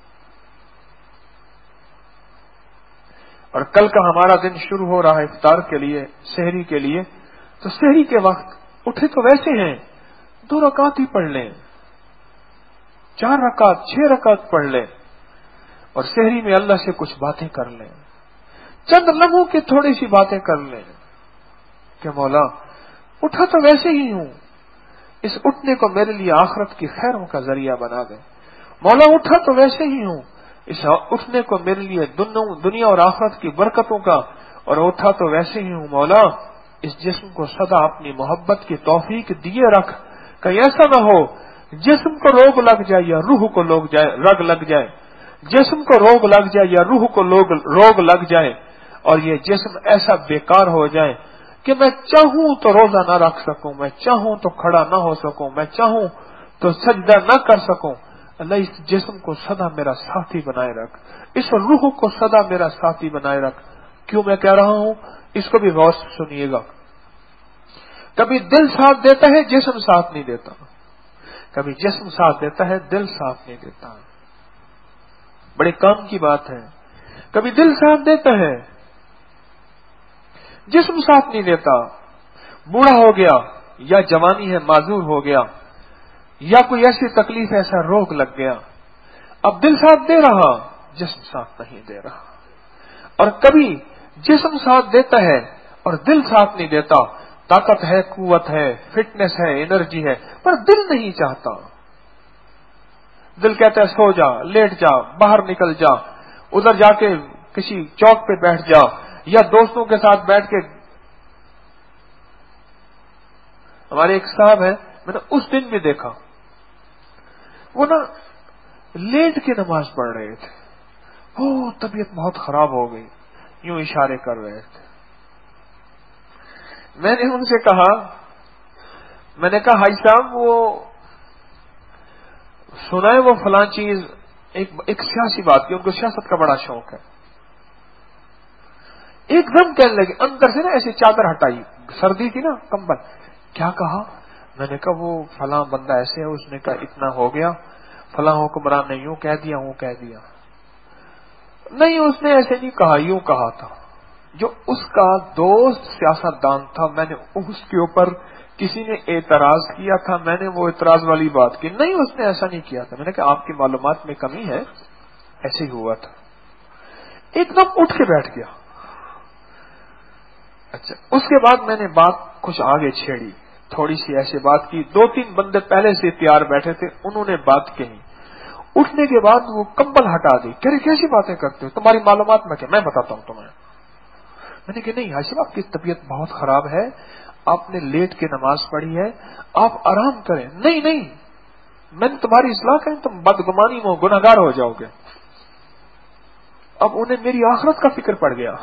اور کل کا ہمارا دن شروع ہو رہا ہے افطار کے لیے، سحری کے لیے، تو سحری کے وقت اٹھے تو ویسے ہیں 2 رکعت ہی پڑھ لیں، 4 رکعت 6 رکعت پڑھ لیں، اور سحری میں اللہ سے کچھ باتیں کر لیں، چند لمحوں کی تھوڑی سی باتیں کر لیں کہ مولا اٹھا تو ویسے ہی ہوں، اس اٹھنے کو میرے لیے آخرت کی خیروں کا ذریعہ بنا دے. مولا اٹھا تو ویسے ہی ہوں، اس اٹھنے کو میرے لیے دنیا اور آخرت کی برکتوں کا، اور اٹھا تو ویسے ہی ہوں مولا اس جسم کو سدا اپنی محبت کی توفیق دیے رکھ، کہیں ایسا نہ ہو جسم کو روگ لگ جائے یا روح کو رگ لگ جائے، جسم کو روگ لگ جائے یا روح کو روگ لگ جائے، اور یہ جسم ایسا بیکار ہو جائے کہ میں چاہوں تو روزہ نہ رکھ سکوں، میں چاہوں تو کھڑا نہ ہو سکوں، میں چاہوں تو سجدہ نہ کر سکوں. اللہ اس جسم کو سدا میرا ساتھی بنائے رکھ، اس روح کو سدا میرا ساتھی بنائے رکھ. کیوں میں کہہ رہا ہوں، اس کو بھی غور سے سنیے گا. کبھی دل ساتھ دیتا ہے، جسم ساتھ نہیں دیتا، کبھی جسم ساتھ دیتا ہے، دل ساتھ نہیں دیتا. بڑے کام کی بات ہے. کبھی دل ساتھ دیتا ہے، جسم ساتھ نہیں دیتا. بوڑھا ہو گیا یا جوانی ہے معذور ہو گیا یا کوئی ایسی تکلیف ایسا روگ لگ گیا، اب دل ساتھ دے رہا، جسم ساتھ نہیں دے رہا. اور کبھی جسم ساتھ دیتا ہے اور دل ساتھ نہیں دیتا. طاقت ہے، قوت ہے، فٹنس ہے، انرجی ہے، پر دل نہیں چاہتا. دل کہتا ہے سو جا، لیٹ جا، باہر نکل جا، ادھر جا کے کسی چوک پہ بیٹھ جا، یا دوستوں کے ساتھ بیٹھ کے. ہمارے ایک صاحب ہیں، میں نے اس دن بھی دیکھا، وہ نا لیٹ کے نماز پڑھ رہے تھے، وہ طبیعت بہت خراب ہو گئی، یوں اشارے کر رہے تھے. میں نے ان سے کہا، میں نے کہا حاج صاحب وہ سنا ہے وہ فلاں چیز، ایک سیاسی بات کی، ان کو سیاست کا بڑا شوق ہے. ایک دم کہنے لگے، اندر سے نا ایسے چادر ہٹائی، سردی تھی نا، کمبل. کیا کہا؟ میں نے کہا وہ فلاں بندہ ایسے ہے، اس نے کہا اتنا ہو گیا، فلاں حکمران نے یوں کہہ دیا، وہ کہہ دیا. نہیں اس نے ایسے نہیں کہا، یوں کہا تھا. جو اس کا دوست سیاست دان تھا، میں نے اس کے اوپر کسی نے اعتراض کیا تھا، میں نے وہ اعتراض والی بات کی. نہیں اس نے ایسا نہیں کیا تھا. میں نے کہا آپ کی معلومات میں کمی ہے، ایسے ہی ہوا تھا. ایک دم اٹھ کے بیٹھ گیا. اچھا، اس کے بعد میں نے بات کچھ آگے چھیڑی، تھوڑی سی ایسے بات کی. 2-3 بندے پہلے سے تیار بیٹھے تھے، انہوں نے بات کہی. اٹھنے کے بعد وہ کمبل ہٹا دی. کہہ رہے کیسی باتیں کرتے ہو، تمہاری معلومات میں کیا، میں بتاتا ہوں تمہیں. میں نے کہا نہیں حاج صاحب آپ کی طبیعت بہت خراب ہے، آپ نے لیٹ کے نماز پڑھی ہے، آپ آرام کریں. نہیں میں نے تمہاری اصلاح کریں، تم بدگمانی میں گناہگار ہو جاؤ گے. اب انہیں میری آخرت کا فکر پڑ گیا.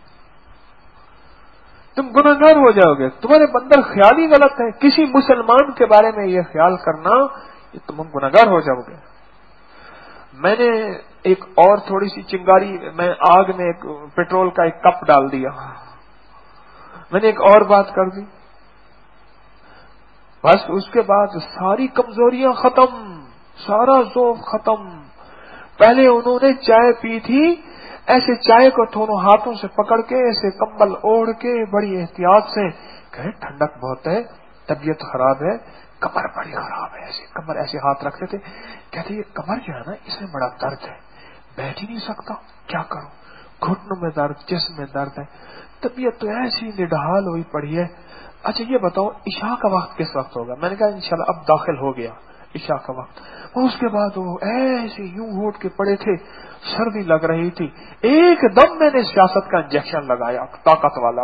تم گناہگار ہو جاؤ گے، تمہارے اندر خیال ہی غلط ہے. کسی مسلمان کے بارے میں یہ خیال کرنا، یہ تم گناہگار ہو جاؤ گے. میں نے ایک اور تھوڑی سی چنگاری، میں آگ میں ایک پیٹرول کا ایک کپ ڈال دیا. میں نے ایک اور بات کر دی. بس اس کے بعد ساری کمزوریاں ختم، سارا ذوق ختم. پہلے انہوں نے چائے پی تھی، ایسے چائے کو دونوں ہاتھوں سے پکڑ کے ایسے کمبل اوڑھ کے بڑی احتیاط سے کہے ٹھنڈک بہت ہے، طبیعت خراب ہے، کمر بڑی خراب ہے، ایسے کمر ایسے ہاتھ رکھتے تھے. کہتے یہ کمر جو ہے نا اس میں بڑا درد ہے، بیٹھ ہی نہیں سکتا، کیا کروں، گھٹنوں میں درد، جسم میں درد ہے، طبیعت تو ایسی نڈھال ہوئی پڑی ہے. اچھا یہ بتاؤ عشاء کا وقت کس وقت ہوگا؟ میں نے کہا انشاءاللہ اب داخل ہو گیا عشاء کا وقت. اور اس کے بعد وہ ایسے یوں ہوٹ کے پڑے تھے، سردی لگ رہی تھی. ایک دم میں نے سیاست کا انجیکشن لگایا طاقت والا،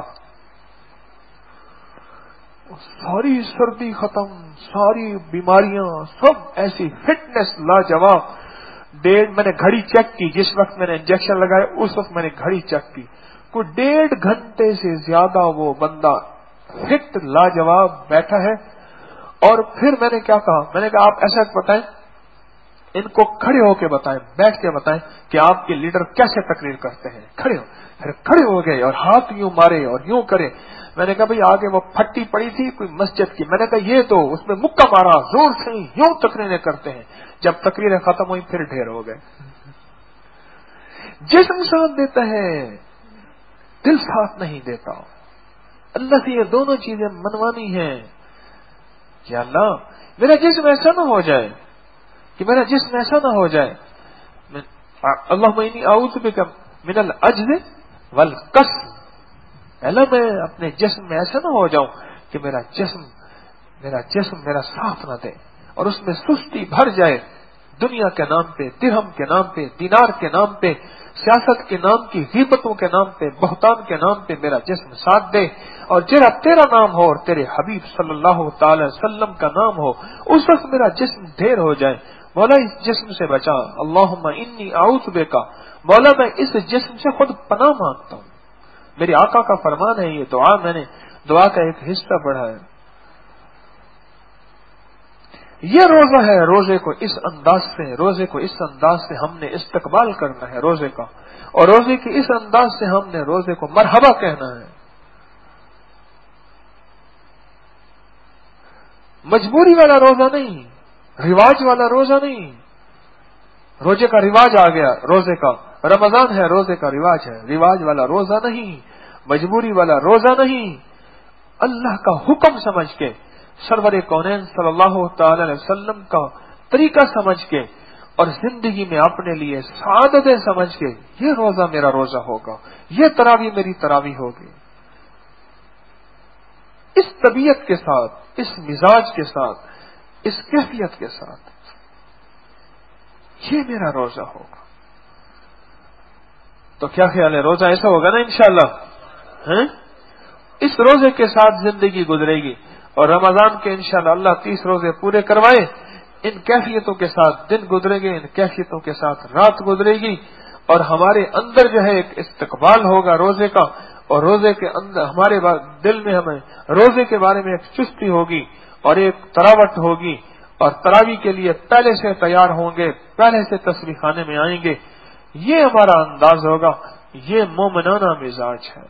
ساری سردی ختم، ساری بیماریاں سب ایسی، فٹنس لاجواب. میں نے گھڑی چیک کی، جس وقت میں نے انجیکشن لگایا اس وقت میں نے گھڑی چیک کی، کوئی 1.5 گھنٹے سے زیادہ وہ بندہ فٹ لاجواب بیٹھا ہے. اور پھر میں نے کیا کہا، میں نے کہا آپ ایسا بتائیں، ان کو کھڑے ہو کے بتائیں، بیٹھ کے بتائیں کہ آپ کے لیڈر کیسے تقریر کرتے ہیں. کھڑے ہو، پھر کھڑے ہو گئے اور ہاتھ یوں مارے اور یوں کرے. میں نے کہا بھئی آگے وہ پھٹی پڑی تھی کوئی مسجد کی، میں نے کہا یہ تو اس میں مکہ مارا زور سے یوں تقریریں کرتے ہیں. جب تقریریں ختم ہوئی پھر ڈھیر ہو گئے. جسم ساتھ دیتا ہے، دل ساتھ نہیں دیتا. اللہ سے یہ دونوں چیزیں منوانی ہیں. یا اللہ میرا جسم ایسا نہ ہو جائے کہ میرا جسم ایسا نہ ہو جائے، اللہم انی اعوذ بک من العجز والکسل. اللہ میں اپنے جسم میں ایسا نہ ہو جاؤں کہ میرا جسم میرا ساتھ نہ دے اور اس میں سستی بھر جائے. دنیا کے نام پہ، درہم کے نام پہ، دینار کے نام پہ، سیاست کے نام کی، غیبتوں کے نام پہ، بہتان کے نام پہ میرا جسم ساتھ دے. اور جرا تیرا نام ہو اور تیرے حبیب صلی اللہ تعالی وسلم کا نام ہو، اس وقت میرا جسم ڈھیر ہو جائے. مولا اس جسم سے بچا، اللہم انی اعوذ بک. مولا میں اس جسم سے خود پناہ مانگتا ہوں. میرے آقا کا فرمان ہے، یہ دعا میں نے دعا کا ایک حصہ پڑھا ہے. یہ روزہ ہے، روزے کو اس انداز سے ہم نے استقبال کرنا ہے روزے کا، اور روزے کے اس انداز سے ہم نے روزے کو مرحبا کہنا ہے. مجبوری والا روزہ نہیں، رواج والا روزہ نہیں. روزے کا رواج آ گیا، روزے کا رمضان ہے، روزے کا رواج ہے، رواج والا روزہ نہیں، مجبوری والا روزہ نہیں. اللہ کا حکم سمجھ کے، سرور کونین صلی اللہ تعالی علیہ وسلم کا طریقہ سمجھ کے اور زندگی میں اپنے لیے سعادتیں سمجھ کے، یہ روزہ میرا روزہ ہوگا، یہ تراویح میری تراویح ہوگی. اس طبیعت کے ساتھ، اس مزاج کے ساتھ، اس کیفیت کے ساتھ، یہ میرا روزہ ہوگا. تو کیا خیال ہے، روزہ ایسا ہوگا نا انشاءاللہ؟ اس روزے کے ساتھ زندگی گزرے گی، اور رمضان کے انشاءاللہ اللہ 30 روزے پورے کروائے. ان کیفیتوں کے ساتھ دن گزرے گے، ان کیفیتوں کے ساتھ رات گزرے گی، اور ہمارے اندر جو ہے ایک استقبال ہوگا روزے کا، اور روزے کے اندر ہمارے دل میں ہمیں روزے کے بارے میں ایک چستی ہوگی اور ایک تراوٹ ہوگی، اور تراویح کے لیے پہلے سے تیار ہوں گے، پہلے سے تسبیح خانے میں آئیں گے. یہ ہمارا انداز ہوگا، یہ مومنانہ مزاج ہے.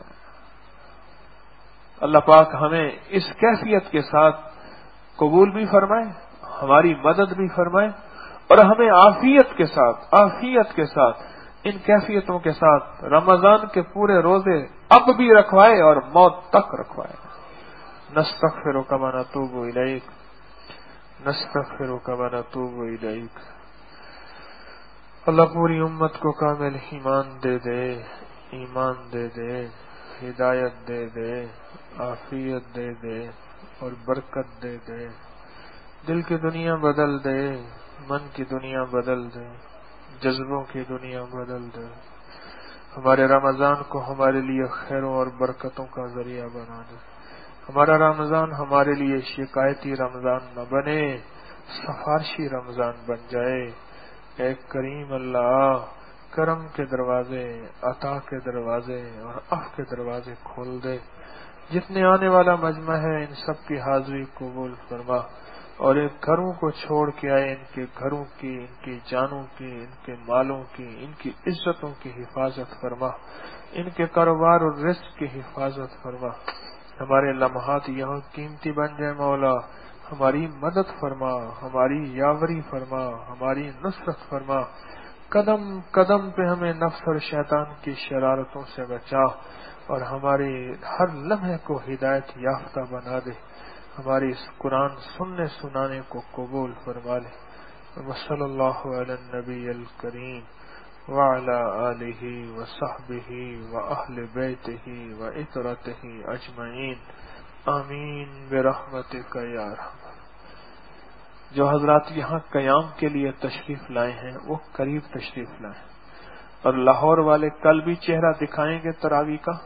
اللہ پاک ہمیں اس کیفیت کے ساتھ قبول بھی فرمائے، ہماری مدد بھی فرمائے، اور ہمیں عافیت کے ساتھ ان کیفیتوں کے ساتھ رمضان کے پورے روزے اب بھی رکھوائے اور موت تک رکھوائے. نستغفرک و نتوب الیک، نستغفرک و نتوب الیک. اللہ پوری امت کو کامل ایمان دے دے، ہدایت دے دے، عافیت دے دے اور برکت دے دے. دل کی دنیا بدل دے، من کی دنیا بدل دے، جذبوں کی دنیا بدل دے. ہمارے رمضان کو ہمارے لیے خیروں اور برکتوں کا ذریعہ بنا دے. ہمارا رمضان ہمارے لیے شکایتی رمضان نہ بنے، سفارشی رمضان بن جائے. اے کریم اللہ، کرم کے دروازے، عطا کے دروازے اور عفو کے دروازے کھول دے. جتنے آنے والا مجمع ہے ان سب کی حاضری قبول فرما، اور ان گھروں کو چھوڑ کے آئے ان کے گھروں کی، ان کی جانوں کی، ان کے مالوں کی، ان کی عزتوں کی حفاظت فرما، ان کے کاروبار اور رزق کی حفاظت فرما. ہمارے لمحات یہاں قیمتی بن جائے مولا، ہماری مدد فرما، ہماری یاوری فرما، ہماری نصرت فرما، قدم قدم پہ ہمیں نفس اور شیطان کی شرارتوں سے بچا، اور ہمارے ہر لمحے کو ہدایت یافتہ بنا دے، ہماری اس قرآن سننے سنانے کو قبول فرما لے۔ وصلی اللہ علی النبی الکریم وعلی آلہ وصحبہ واہل بیتہ وعترتہ اجمعین، آمین برحمتک یا ارحم۔ جو حضرات یہاں قیام کے لیے تشریف لائے ہیں وہ قریب تشریف لائیں، اور لاہور والے کل بھی چہرہ دکھائیں گے تراویح کا۔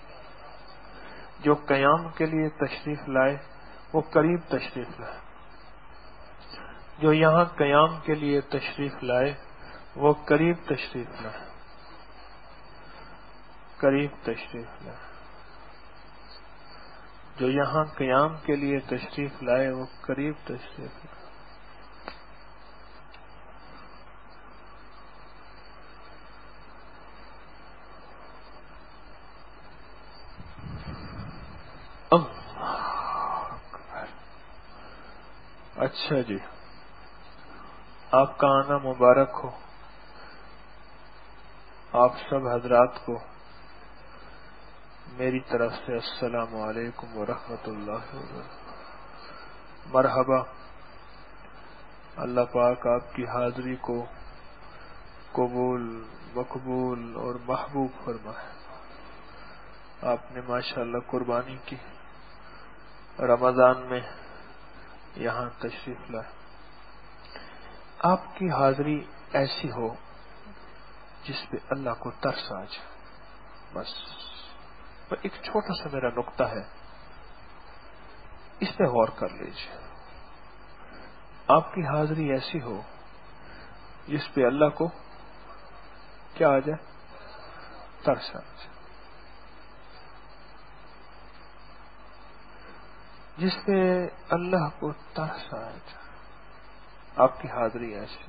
جو قیام کے لیے تشریف لائے وہ قریب تشریف لائے، جو یہاں قیام کے لیے تشریف لائے وہ قریب تشریف لائے، قریب تشریف لائے۔ جو یہاں قیام کے لیے تشریف لائے وہ قریب تشریف لائے۔ اچھا جی، آپ کا آنا مبارک ہو۔ آپ سب حضرات کو میری طرف سے السلام علیکم ورحمۃ اللہ وبرکاتہ۔ مرحبا، اللہ پاک آپ کی حاضری کو قبول، مقبول اور محبوب فرمائے۔ آپ نے ماشاءاللہ قربانی کی، رمضان میں یہاں تشریف لائے۔ آپ کی حاضری ایسی ہو جس پہ اللہ کو ترس آ جائے، بس۔ ایک چھوٹا سا میرا نقطہ ہے، اس پہ غور کر لیجیے۔ آپ کی حاضری ایسی ہو جس پہ اللہ کو کیا آ جائے؟ ترس آ جائے۔ جس پہ اللہ کو ترس آ جائے، آپ کی حاضری ایسی،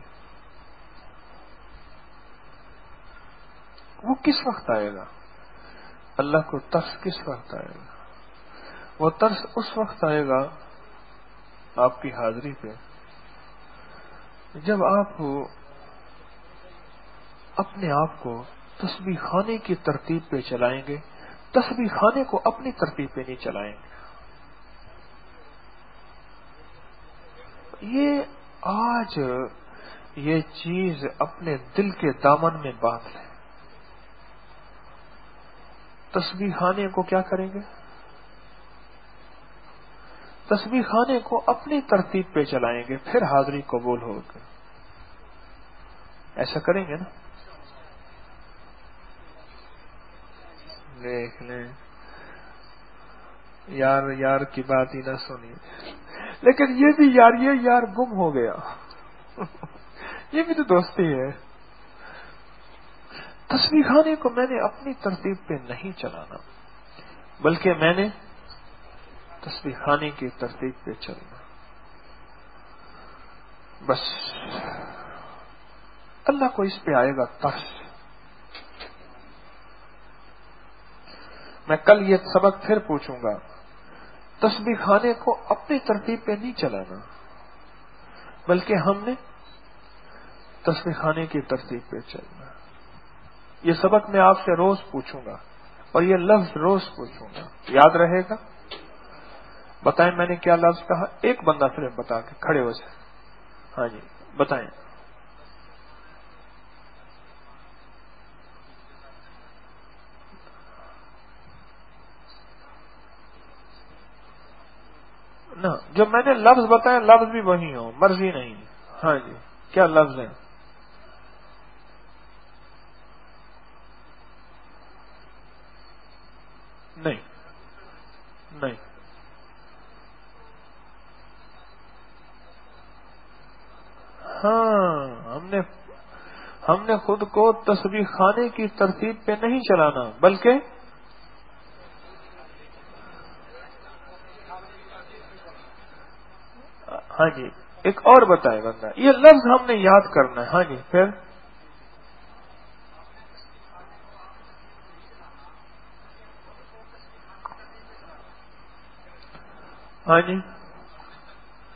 وہ کس وقت آئے گا؟ اللہ کو ترس کس وقت آئے گا؟ وہ ترس اس وقت آئے گا آپ کی حاضری پہ جب آپ اپنے آپ کو تسبیح خانے کی ترتیب پہ چلائیں گے، تسبیح خانے کو اپنی ترتیب پہ نہیں چلائیں گے۔ یہ آج یہ چیز اپنے دل کے دامن میں باندھ لیں۔ تسبیح خانے کو کیا کریں گے؟ تسبیح خانے کو اپنی ترتیب پہ چلائیں گے، پھر حاضری قبول ہوگی۔ ایسا کریں گے نا؟ دیکھ لیں، یار یار کی بات ہی نہ سنی، لیکن یہ بھی یار، یہ یار گم ہو گیا۔ یہ بھی تو دوستی ہے۔ تسبیح خانے کو میں نے اپنی ترتیب پہ نہیں چلانا، بلکہ میں نے تسبیح خانے کی ترتیب پہ چلنا۔ بس اللہ کو اس پہ آئے گا ترس۔ میں کل یہ سبق پھر پوچھوں گا، تسبیح خانے کو اپنی ترتیب پہ نہیں چلانا، بلکہ ہم نے تسبیح خانے کی ترتیب پہ چلنا۔ یہ سبق میں آپ سے روز پوچھوں گا، اور یہ لفظ روز پوچھوں گا، یاد رہے گا؟ بتائیں میں نے کیا لفظ کہا؟ ایک بندہ صرف بتا کے کھڑے ہو جائے۔ ہاں جی بتائیں۔ نہ، جو میں نے لفظ بتایا لفظ بھی وہی ہو، مرضی نہیں۔ ہاں جی، کیا لفظ ہے؟ نہیں نہیں، ہاں، ہم نے خود کو تسبیح خانے کی ترتیب پہ نہیں چلانا، بلکہ ہاں جی، ایک اور بتائے بندہ، یہ لفظ ہم نے یاد کرنا ہے۔ ہاں جی پھر، ہاں جی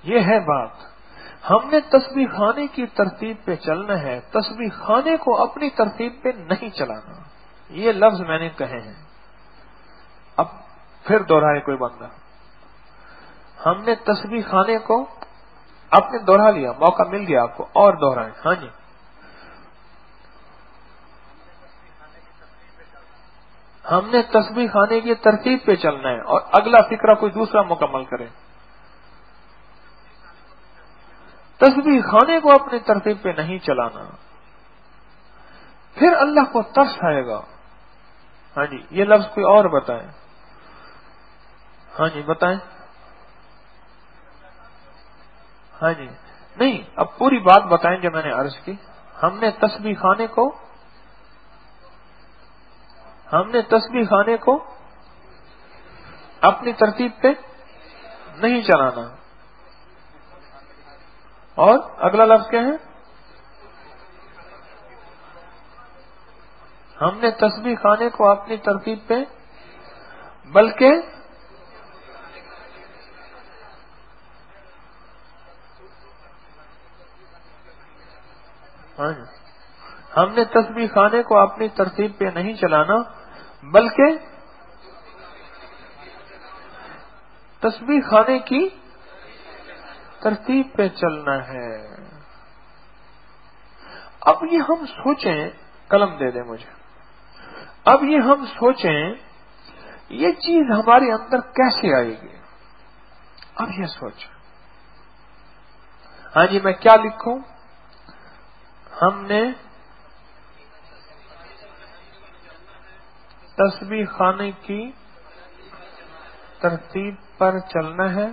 یہ ہے بات. ہم نے تسبیح خانے کی ترتیب پہ چلنا ہے، تسبیح خانے کو اپنی ترتیب پہ نہیں چلانا. یہ لفظ میں نے کہے ہیں. اب پھر دوہرائے کوئی بندہ. ہم نے تسبیح خانے کو، آپ نے دوہرا لیا، موقع مل گیا آپ کو، اور دوہرائیں. ہاں جی. ہم نے تسبیح خانے کی ترتیب پہ چلنا ہے، اور اگلا فقرہ کوئی دوسرا مکمل کرے. تسبیح خانے کو اپنی ترتیب پہ نہیں چلانا، پھر اللہ کو ترس آئے گا. ہاں جی. یہ لفظ کوئی اور بتائیں. ہاں جی بتائیں. ہاں جی. نہیں، اب پوری بات بتائیں جو میں نے عرض کی. ہم نے تسبیح خانے کو اپنی ترتیب پہ نہیں چلانا. اور اگلا لفظ کیا ہے؟ ہم نے تسبیح خانے کو اپنی ترتیب پہ، بلکہ ہاں جی. ہم نے تسبیح خانے کو اپنی ترتیب پہ نہیں چلانا، بلکہ تسبیح خانے کی ترتیب پہ چلنا ہے. اب یہ ہم سوچیں، قلم دے دیں مجھے. اب یہ ہم سوچیں یہ چیز ہمارے اندر کیسے آئے گی. اب یہ سوچیں. ہاں جی. میں کیا لکھوں؟ ہم نے تسبیح خانے کی ترتیب پر چلنا ہے،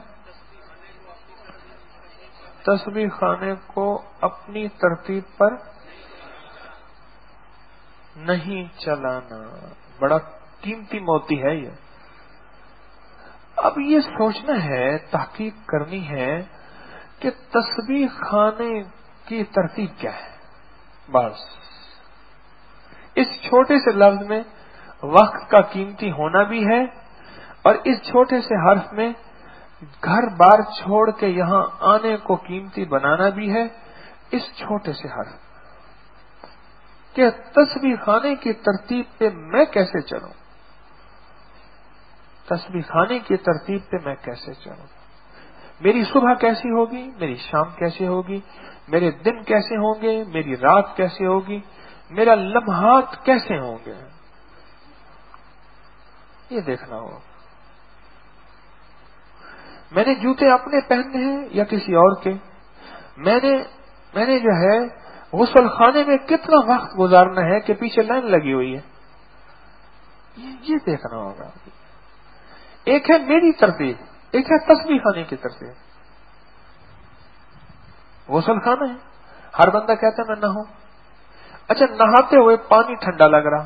تسبیح خانے کو اپنی ترتیب پر نہیں چلانا. بڑا قیمتی موتی ہے یہ. اب یہ سوچنا ہے، تحقیق کرنی ہے کہ تسبیح خانے کی ترتیب کیا ہے. بس اس چھوٹے سے لفظ میں وقت کا قیمتی ہونا بھی ہے، اور اس چھوٹے سے حرف میں گھر بار چھوڑ کے یہاں آنے کو قیمتی بنانا بھی ہے. اس چھوٹے سے حرف کہ تسبیح خانے کی ترتیب پہ میں کیسے چلوں، تسبیح خانے کی ترتیب پہ میں کیسے چلوں. میری صبح کیسی ہوگی، میری شام کیسی ہوگی، میرے دن کیسے ہوں گے، میری رات کیسے ہوگی، میرا لمحات کیسے ہوں گے، یہ دیکھنا ہوگا. میں نے جوتے اپنے پہننے ہیں یا کسی اور کے. میں نے جو ہے غسل خانے میں کتنا وقت گزارنا ہے کہ پیچھے لائن لگی ہوئی ہے، یہ دیکھنا ہوگا. ایک ہے میری ترتیب، ایک ہے تسبیح خانے کی ترتیب. غسل خانہ ہے، ہر بندہ کہتا ہے میں نہاؤں. اچھا، نہاتے ہوئے پانی ٹھنڈا لگ رہا،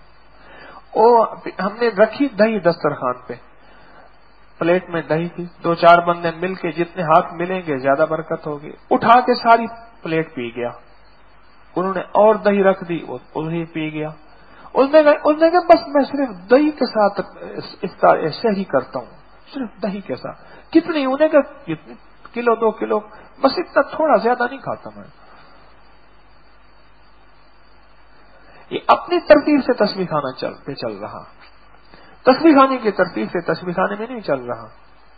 ہم نے رکھی دہی دسترخوان پہ، پلیٹ میں دہی تھی. 2-4 بندے مل کے جتنے ہاتھ ملیں گے زیادہ برکت ہوگی. اٹھا کے ساری پلیٹ پی گیا. انہوں نے اور دہی رکھ دی، وہی پی گیا. اس نے کہا بس میں صرف دہی کے ساتھ سحری کرتا ہوں، صرف دہی کے ساتھ. کتنی؟ انہیں کہ کتنی کلو 2 کلو، بس اتنا تھوڑا، زیادہ نہیں کھاتا میں. یہ اپنی ترتیب سے تسبیح خانہ چل رہا، تسبیح خانے کی ترتیب سے تسبیح خانے میں نہیں چل رہا.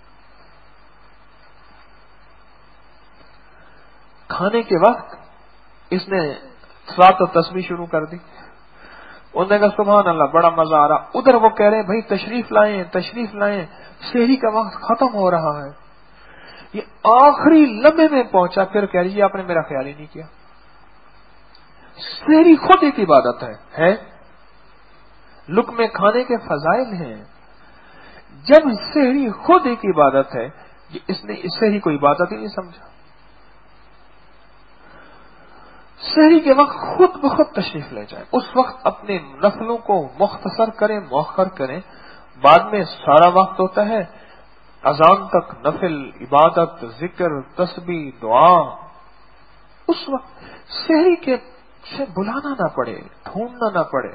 کھانے کے وقت اس نے ساتھ تسبیح شروع کر دی. انہوں نے کہا سبحان اللہ بڑا مزہ آ رہا. ادھر وہ کہہ رہے ہیں بھائی تشریف لائیں تشریف لائیں، سحری کا وقت ختم ہو رہا ہے. یہ آخری لمحے میں پہنچا، پھر کہہ رہی آپ نے میرا خیال ہی نہیں کیا. سحری خود ایک عبادت ہے. لقمے کھانے کے فضائل ہیں. جب سحری خود ایک عبادت ہے، اس نے اس سحری کو عبادت ہی نہیں سمجھا. سحری کے وقت خود بخود تشریف لے جائیں، اس وقت اپنے نفلوں کو مختصر کریں، مؤخر کریں. بعد میں سارا وقت ہوتا ہے اذان تک، نفل، عبادت، ذکر، تسبیح، دعا. اس وقت سحری کے سے بلانا نہ پڑے، ڈھونڈنا نہ پڑے.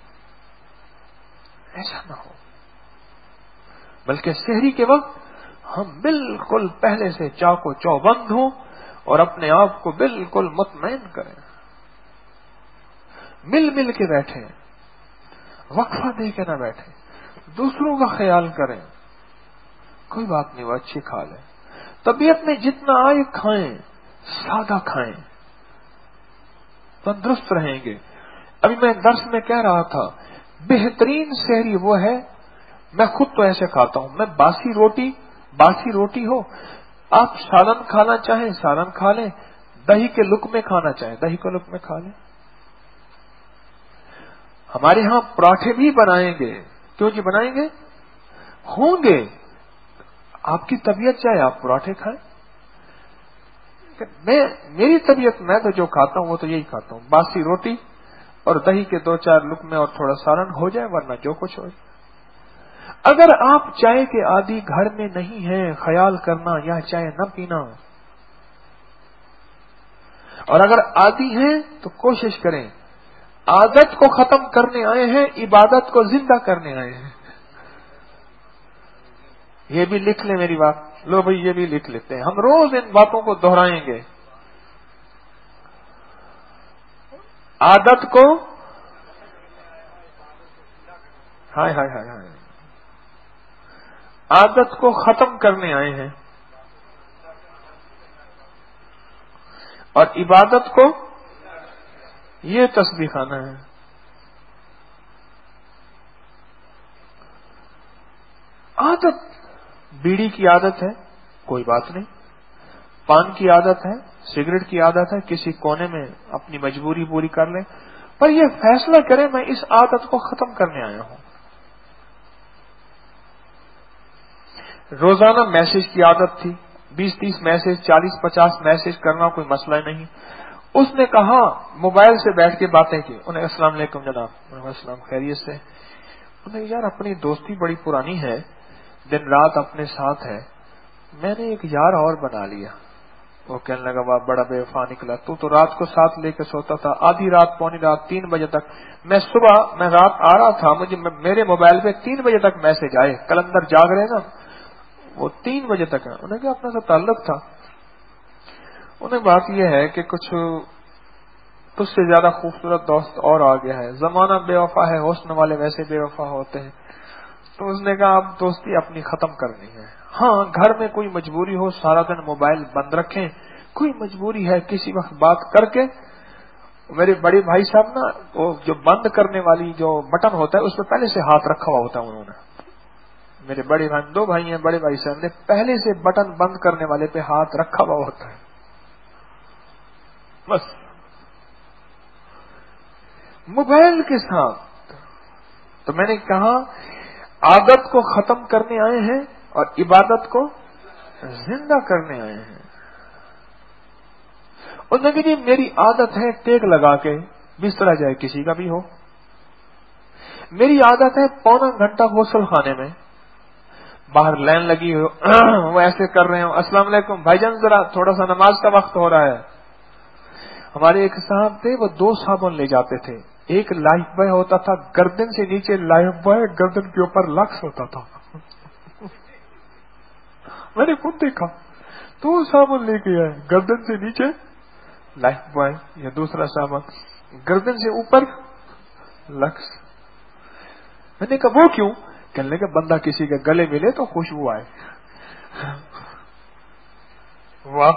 ایسا نہ ہو، بلکہ سحری کے وقت ہم بالکل پہلے سے چاقو چوبند ہوں اور اپنے آپ کو بالکل مطمئن کریں، مل مل کے بیٹھیں، وقفہ دے کے نہ بیٹھیں، دوسروں کا خیال کریں، کوئی بات نہیں وہ اچھی کھا لیں، طبیعت میں جتنا آئے کھائیں، سادہ کھائیں، تندرست رہیں گے۔ ابھی میں درس میں کہہ رہا تھا بہترین سحری وہ ہے، میں خود تو ایسے کھاتا ہوں، میں باسی روٹی ہو، آپ سالن کھانا چاہیں سالن کھا لیں، دہی کے لقمے کھانا چاہیں دہی کے لقمے کھا لیں۔ ہمارے ہاں پراٹھے بھی بنائیں گے، کیوں جی بنائیں گے، ہوں گے، آپ کی طبیعت چاہے آپ پراٹھے کھائیں، میری طبیعت میں تو جو کھاتا ہوں وہ تو یہی کھاتا ہوں، باسی روٹی اور دہی کے 2-4 لقمے اور تھوڑا سالن ہو جائے، ورنہ جو کچھ ہو جائے۔ اگر آپ چائے کے عادی گھر میں نہیں ہیں، خیال کرنا یا چائے نہ پینا، اور اگر عادی ہیں تو کوشش کریں، عادت کو ختم کرنے آئے ہیں، عبادت کو زندہ کرنے آئے ہیں۔ یہ بھی لکھ لیں میری بات، لو بھائی یہ بھی لکھ لیتے ہیں، ہم روز ان باتوں کو دہرائیں گے۔ عادت کو ہائے ہائے ہائے ہائے عادت کو ختم کرنے آئے ہیں اور عبادت کو یہ تسبیح خانہ ہے۔ عادت بیڑی کی عادت ہے، کوئی بات نہیں، پان کی عادت ہے، سگریٹ کی عادت ہے، کسی کونے میں اپنی مجبوری پوری کر لیں، پر یہ فیصلہ کریں میں اس عادت کو ختم کرنے آیا ہوں۔ روزانہ میسج کی عادت تھی، 20-30 میسج، 40-50 میسج کرنا کوئی مسئلہ نہیں۔ اس نے کہا موبائل سے بیٹھ کے باتیں کی، انہیں السلام علیکم جناب، السلام، خیریت سے؟ انہیں یار اپنی دوستی بڑی پرانی ہے، دن رات اپنے ساتھ ہے، میں نے ایک یار اور بنا لیا۔ وہ کہنے لگا واہ بڑا بے وفا نکلا، تو رات کو ساتھ لے کے سوتا تھا، آدھی رات پونی رات 3 بجے تک، میں رات آ رہا تھا، میرے موبائل پہ 3 بجے تک میسج آئے، کلندر جاگ رہے نا، وہ 3 بجے تک ہے۔ انہیں کیا اپنا سا تعلق تھا؟ انہیں بات یہ ہے کہ کچھ تجھ سے زیادہ خوبصورت دوست اور آ گیا ہے، زمانہ بے وفا ہے، حسن والے ویسے بے وفا ہوتے ہیں، تو اس نے کہا اب دوستی اپنی ختم کرنی ہے۔ ہاں گھر میں کوئی مجبوری ہو، سارا دن موبائل بند رکھیں، کوئی مجبوری ہے کسی وقت بات کر کے، میرے بڑے بھائی صاحب نا وہ جو بند کرنے والی جو بٹن ہوتا ہے اس میں پہلے سے ہاتھ رکھا ہوا ہوتا ہے، انہوں نے، میرے بڑے بھائی 2 بھائی ہیں، بڑے بھائی صاحب نے پہلے سے بٹن بند کرنے والے پہ ہاتھ رکھا ہوا ہوتا ہے، بس موبائل کے ساتھ۔ تو میں نے کہا عادت کو ختم کرنے آئے ہیں اور عبادت کو زندہ کرنے آئے ہیں۔ اور نبی جی میری عادت ہے ٹیک لگا کے بستر جائے کسی کا بھی ہو، میری عادت ہے پونا گھنٹہ غسل خانے میں، باہر لائن لگی ہو وہ ایسے کر رہے ہو، السلام علیکم بھائی جان ذرا تھوڑا سا نماز کا وقت ہو رہا ہے۔ ہمارے ایک صاحب تھے، وہ 2 صابن لے جاتے تھے، ایک لائف بوائے ہوتا تھا، گردن سے نیچے لائف بوائے، گردن کے اوپر لکس ہوتا تھا، میں نے خود دیکھا 2 صابن لے کے آئے، گردن سے نیچے لائف بوائے یا دوسرا صابن، گردن سے اوپر لکس۔ میں نے کہا وہ کیوں؟ کہنے لگے بندہ کسی کے گلے ملے تو خوشبو آئے۔ واہ،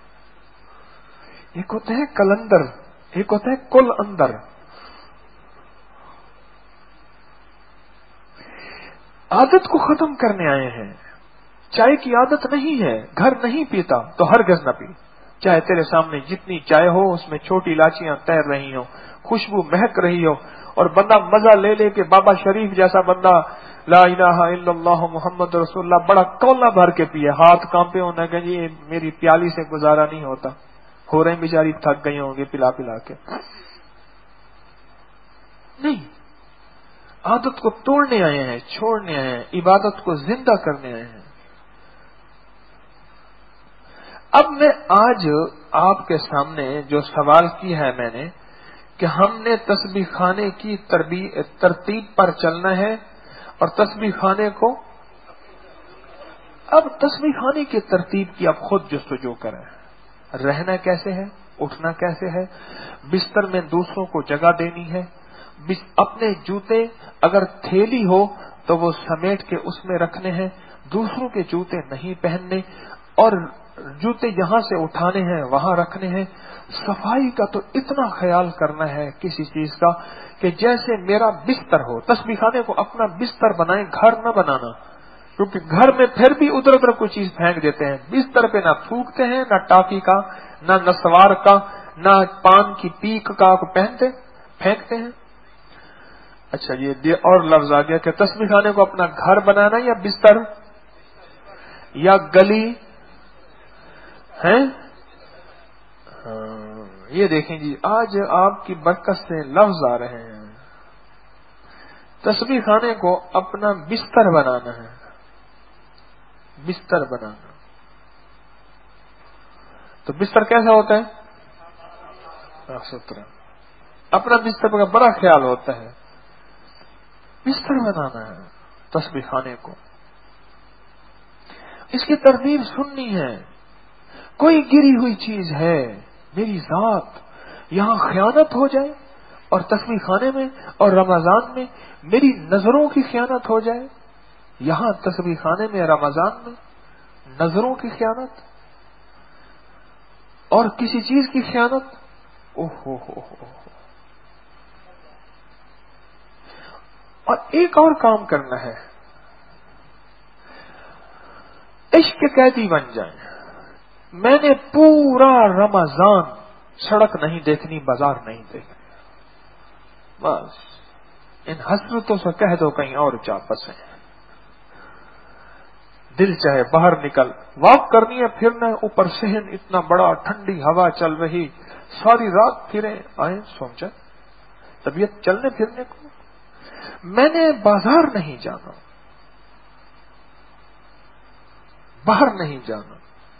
ایک ہوتا ہے کلندر، ایک ہوتا ہے کل اندر۔ عادت کو ختم کرنے آئے ہیں، چائے کی عادت نہیں ہے، گھر نہیں پیتا تو ہرگز نہ پی، چاہے تیرے سامنے جتنی چائے ہو اس میں چھوٹی الائچیاں تیر رہی ہوں، خوشبو مہک رہی ہو، اور بندہ مزہ لے لے کے بابا شریف جیسا بندہ لا الہ الا اللہ محمد رسول اللہ بڑا کولا بھر کے پیے، ہاتھ کانپے ہونا کہ جی میری پیالی سے گزارا نہیں ہوتا، ہو رہے بیچاری تھک گئی ہوں گے پلا پلا کے، نہیں، عادت کو توڑنے آئے ہیں، چھوڑنے آئے ہیں، عبادت کو زندہ کرنے آئے ہیں۔ اب میں آج آپ کے سامنے جو سوال کی ہے میں نے کہ ہم نے تسبیح خانے کی ترتیب پر چلنا ہے اور تسبیح خانے کو اب تسبیح خانے کی ترتیب کی آپ خود جستجو کریں. رہنا کیسے ہے, اٹھنا کیسے ہے, بستر میں دوسروں کو جگہ دینی ہے, اپنے جوتے اگر تھیلی ہو تو وہ سمیٹ کے اس میں رکھنے ہیں, دوسروں کے جوتے نہیں پہننے, اور جوتے یہاں سے اٹھانے ہیں وہاں رکھنے ہیں. صفائی کا تو اتنا خیال کرنا ہے کسی چیز کا کہ جیسے میرا بستر ہو. تسبیح خانے کو اپنا بستر بنائیں, گھر نہ بنانا, کیونکہ گھر میں پھر بھی ادھر ادھر کوئی چیز پھینک دیتے ہیں. بستر پہ نہ تھوکتے ہیں, نہ ٹافی کا, نہ نسوار کا, نہ پان کی پیک کا پھینکتے ہیں. اچھا, یہ اور لفظ آ گیا کہ تسبیح خانے کو اپنا گھر بنانا یا بستر یا گلی ہے. یہ دیکھیں جی, آج آپ کی برکت سے لفظ آ رہے ہیں. تسبیح خانے کو اپنا بستر بنانا ہے, بستر بنانا. تو بستر کیسا ہوتا ہے؟ صاف ستھرا. اپنا بستر کا بڑا خیال ہوتا ہے. بستر بنانا ہے تسبیح خانے کو. اس کی ترتیب سننی ہے. کوئی گری ہوئی چیز ہے, میری ذات یہاں خیانت ہو جائے, اور تسبیح خانے میں اور رمضان میں میری نظروں کی خیانت ہو جائے, یہاں تسبیح خانے میں رمضان میں نظروں کی خیانت اور کسی چیز کی خیانت, اوہ ہو. اور ایک اور کام کرنا ہے, عشق کے قیدی بن جائیں. میں نے پورا رمضان سڑک نہیں دیکھنی, بازار نہیں دیکھنی, بس ان حسرتوں سے کہہ دو کہیں اور جا بسیں. دل چاہے باہر نکل, واک کرنی ہے, پھرنا ہے, اوپر صحن اتنا بڑا, ٹھنڈی ہوا چل رہی, ساری رات پھریں آئیں, سوچیں طبیعت چلنے پھرنے کو. میں نے بازار نہیں جانا, باہر نہیں جانا.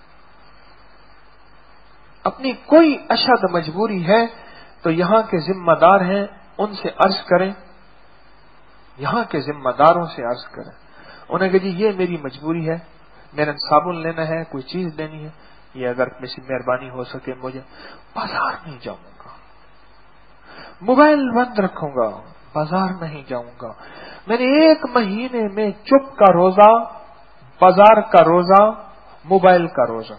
اپنی کوئی اشد مجبوری ہے تو یہاں کے ذمہ دار ہیں, ان سے عرض کریں, یہاں کے ذمہ داروں سے عرض کریں. انہیں کہ جی یہ میری مجبوری ہے, میرا صابن لینا ہے, کوئی چیز لینی ہے, یہ اگر کسی مہربانی ہو سکے مجھے. بازار نہیں جاؤں گا, موبائل بند رکھوں گا, بازار نہیں جاؤں گا. میں نے 1 مہینے میں چپ کا روزہ, بازار کا روزہ, موبائل کا روزہ.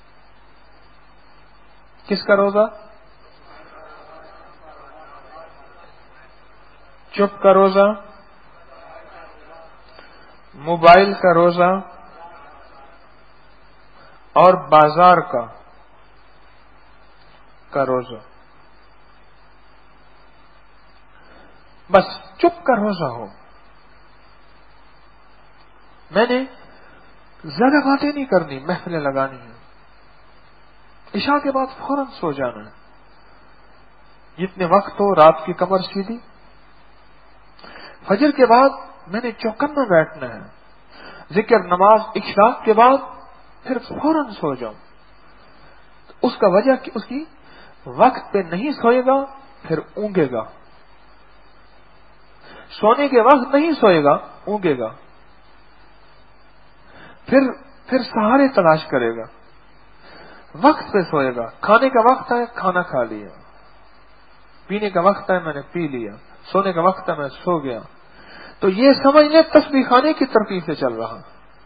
کس کا روزہ؟ چپ کا روزہ, موبائل کا روزہ, اور بازار کا روزہ. بس چپ کا روزہ ہو. میں نے زیادہ باتیں نہیں کرنی, محفلیں لگانی ہیں. عشاء کے بعد فوراً سو جانا ہے, جتنے وقت ہو رات کی کمر سیدھی. فجر کے بعد میں نے چوکنا بیٹھنا ہے, ذکر نماز اشراق کے بعد پھر فوراً سو جاؤں. اس کا وجہ کہ اس کی وقت پہ نہیں سوئے گا پھر اونگے گا, سونے کے وقت نہیں سوئے گا اونگے گا, پھر سہارے تلاش کرے گا. وقت پہ سوئے گا, کھانے کا وقت ہے کھانا کھا لیا, پینے کا وقت ہے میں نے پی لیا, سونے کا وقت ہے میں سو گیا. تو یہ سمجھ لیں تسبیح خانے کی ترتیب سے چل رہا.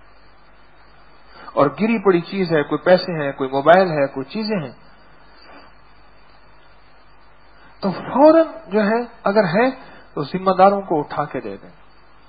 اور گری پڑی چیز ہے, کوئی پیسے ہیں, کوئی موبائل ہے, کوئی چیزیں ہیں, تو فوراً جو ہے اگر ہے تو ذمہ داروں کو اٹھا کے دے دیں.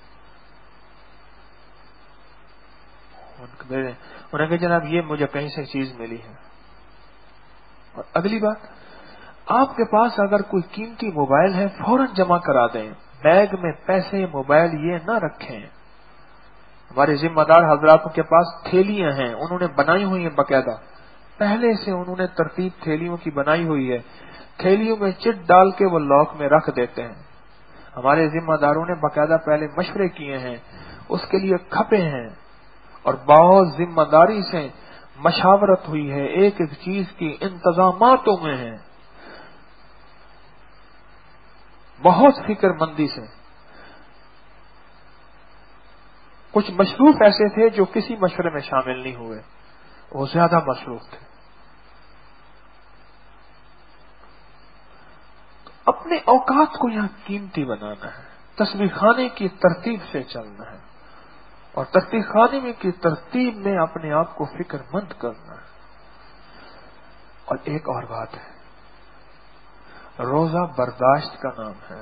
انہیں کہ جناب یہ مجھے کہیں سے چیز ملی ہے. اور اگلی بات, آپ کے پاس اگر کوئی قیمتی موبائل ہے فوراً جمع کرا دیں. بیگ میں پیسے موبائل یہ نہ رکھیں. ہمارے ذمہ دار حضراتوں کے پاس تھیلیاں ہیں, انہوں نے بنائی ہوئی ہیں باقاعدہ, پہلے سے انہوں نے ترتیب تھیلیوں کی بنائی ہوئی ہے. تھیلیوں میں چٹ ڈال کے وہ لاک میں رکھ دیتے ہیں. ہمارے ذمہ داروں نے باقاعدہ پہلے مشورے کیے ہیں, اس کے لیے کھپے ہیں, اور بہت ذمہ داری سے مشاورت ہوئی ہے, ایک ایک چیز کی انتظاماتوں میں ہے, بہت فکر مندی سے. کچھ مصروف ایسے تھے جو کسی مشورے میں شامل نہیں ہوئے، وہ زیادہ مصروف تھے. اپنے اوقات کو یہاں قیمتی بنانا ہے، تسبیح خانے کی ترتیب سے چلنا ہے، اور تسبیح خانے میں کی ترتیب میں اپنے آپ کو فکر مند کرنا ہے. اور ایک اور بات ہے، روزہ برداشت کا نام ہے.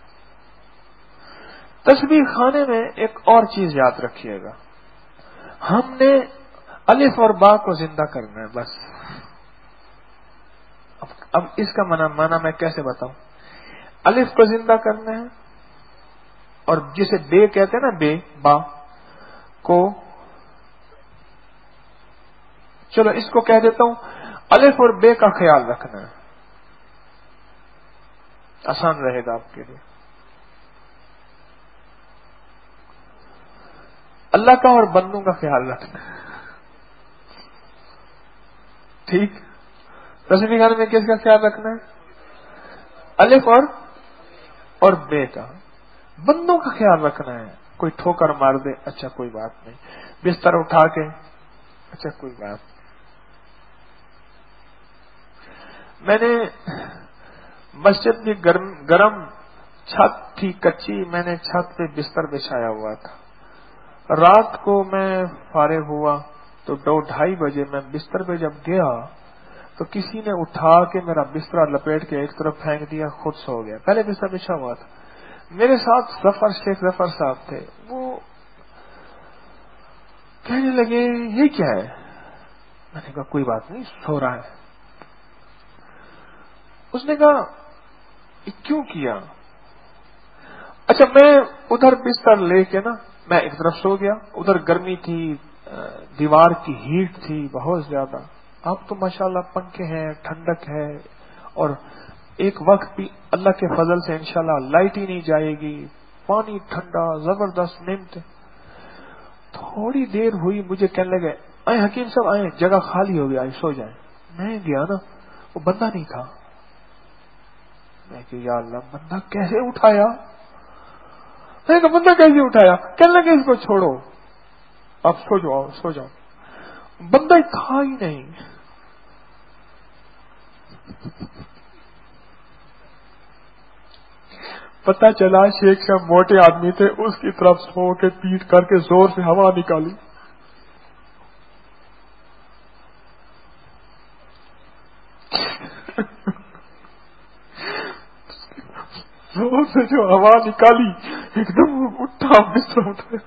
تسبیح خانے میں ایک اور چیز یاد رکھیے گا، ہم نے الف اور با کو زندہ کرنا ہے بس. اب اس کا معنی میں کیسے بتاؤں؟ الف کو زندہ کرنا ہے، اور جسے بے کہتے ہیں نا، بے با کو، چلو اس کو کہہ دیتا ہوں، الف اور بے کا خیال رکھنا ہے، آسان رہے گا آپ کے لیے. اللہ کا اور بندوں کا خیال رکھنا ہے. ٹھیک؟ تسبیح خانے میں کس کا خیال رکھنا ہے؟ الف اور بے کا. بندوں کا خیال رکھنا ہے، کوئی ٹھوکر مار دے اچھا کوئی بات نہیں، بستر اٹھا کے اچھا کوئی بات نہیں. میں نے مسجد میں گرم چھت تھی کچی، میں نے چھت پہ بستر بچھایا ہوا تھا. رات کو میں فارغ ہوا تو 2:30 بجے میں بستر پہ جب گیا تو کسی نے اٹھا کے میرا بستر لپیٹ کے ایک طرف پھینک دیا، خود سو گیا. پہلے بستر بچھا ہوا تھا. میرے ساتھ شیخ ظفر صاحب تھے، وہ کہنے لگے یہ کیا ہے؟ میں نے کہا کوئی بات نہیں، سو رہا ہے. اس نے کہا یہ کیوں کیا؟ اچھا میں ادھر بستر لے کے نا میں ایک طرف سو گیا، ادھر گرمی تھی، دیوار کی ہیٹ تھی بہت زیادہ. اب تو ماشاءاللہ پنکھے ہیں، ٹھنڈک ہے، اور ایک وقت بھی اللہ کے فضل سے انشاءاللہ لائٹ ہی نہیں جائے گی، پانی ٹھنڈا زبردست نعمت. تھوڑی دیر ہوئی، مجھے کہنے لگے آئے حکیم صاحب آئے، جگہ خالی ہو گیا، آئے سو جائیں. میں گیا نا، وہ بندہ نہیں تھا. میں کہ یا اللہ بندہ کیسے اٹھایا؟ میں کہ بندہ کیسے اٹھایا؟ کہنے لگے اس کو چھوڑو، اب سو جاؤ سو جاؤ. بندہ تھا ہی نہیں. پتہ چلا شیخ صاحب موٹے آدمی تھے، اس کی طرف سو کے پیٹ کر کے زور سے ہوا نکالی. زور سے جو ہوا نکالی ایک دم اٹھا بستر اٹھا.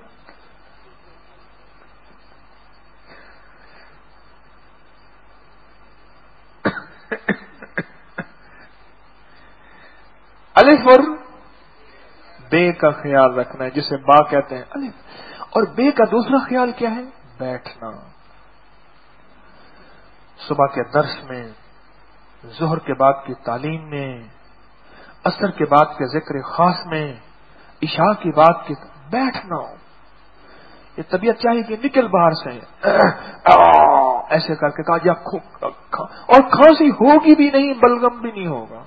الف اور بے کا خیال رکھنا ہے، جسے با کہتے ہیں. الف اور بے کا دوسرا خیال کیا ہے؟ بیٹھنا. صبح کے درس میں، ظہر کے بعد کی تعلیم میں، عصر کے بعد کے ذکر خاص میں، عشاء کی بات کی بیٹھنا. یہ طبیعت چاہیے کہ نکل باہر سے ایسے کر کے کہا یا اور کھانسی ہوگی بھی نہیں، بلغم بھی نہیں ہوگا.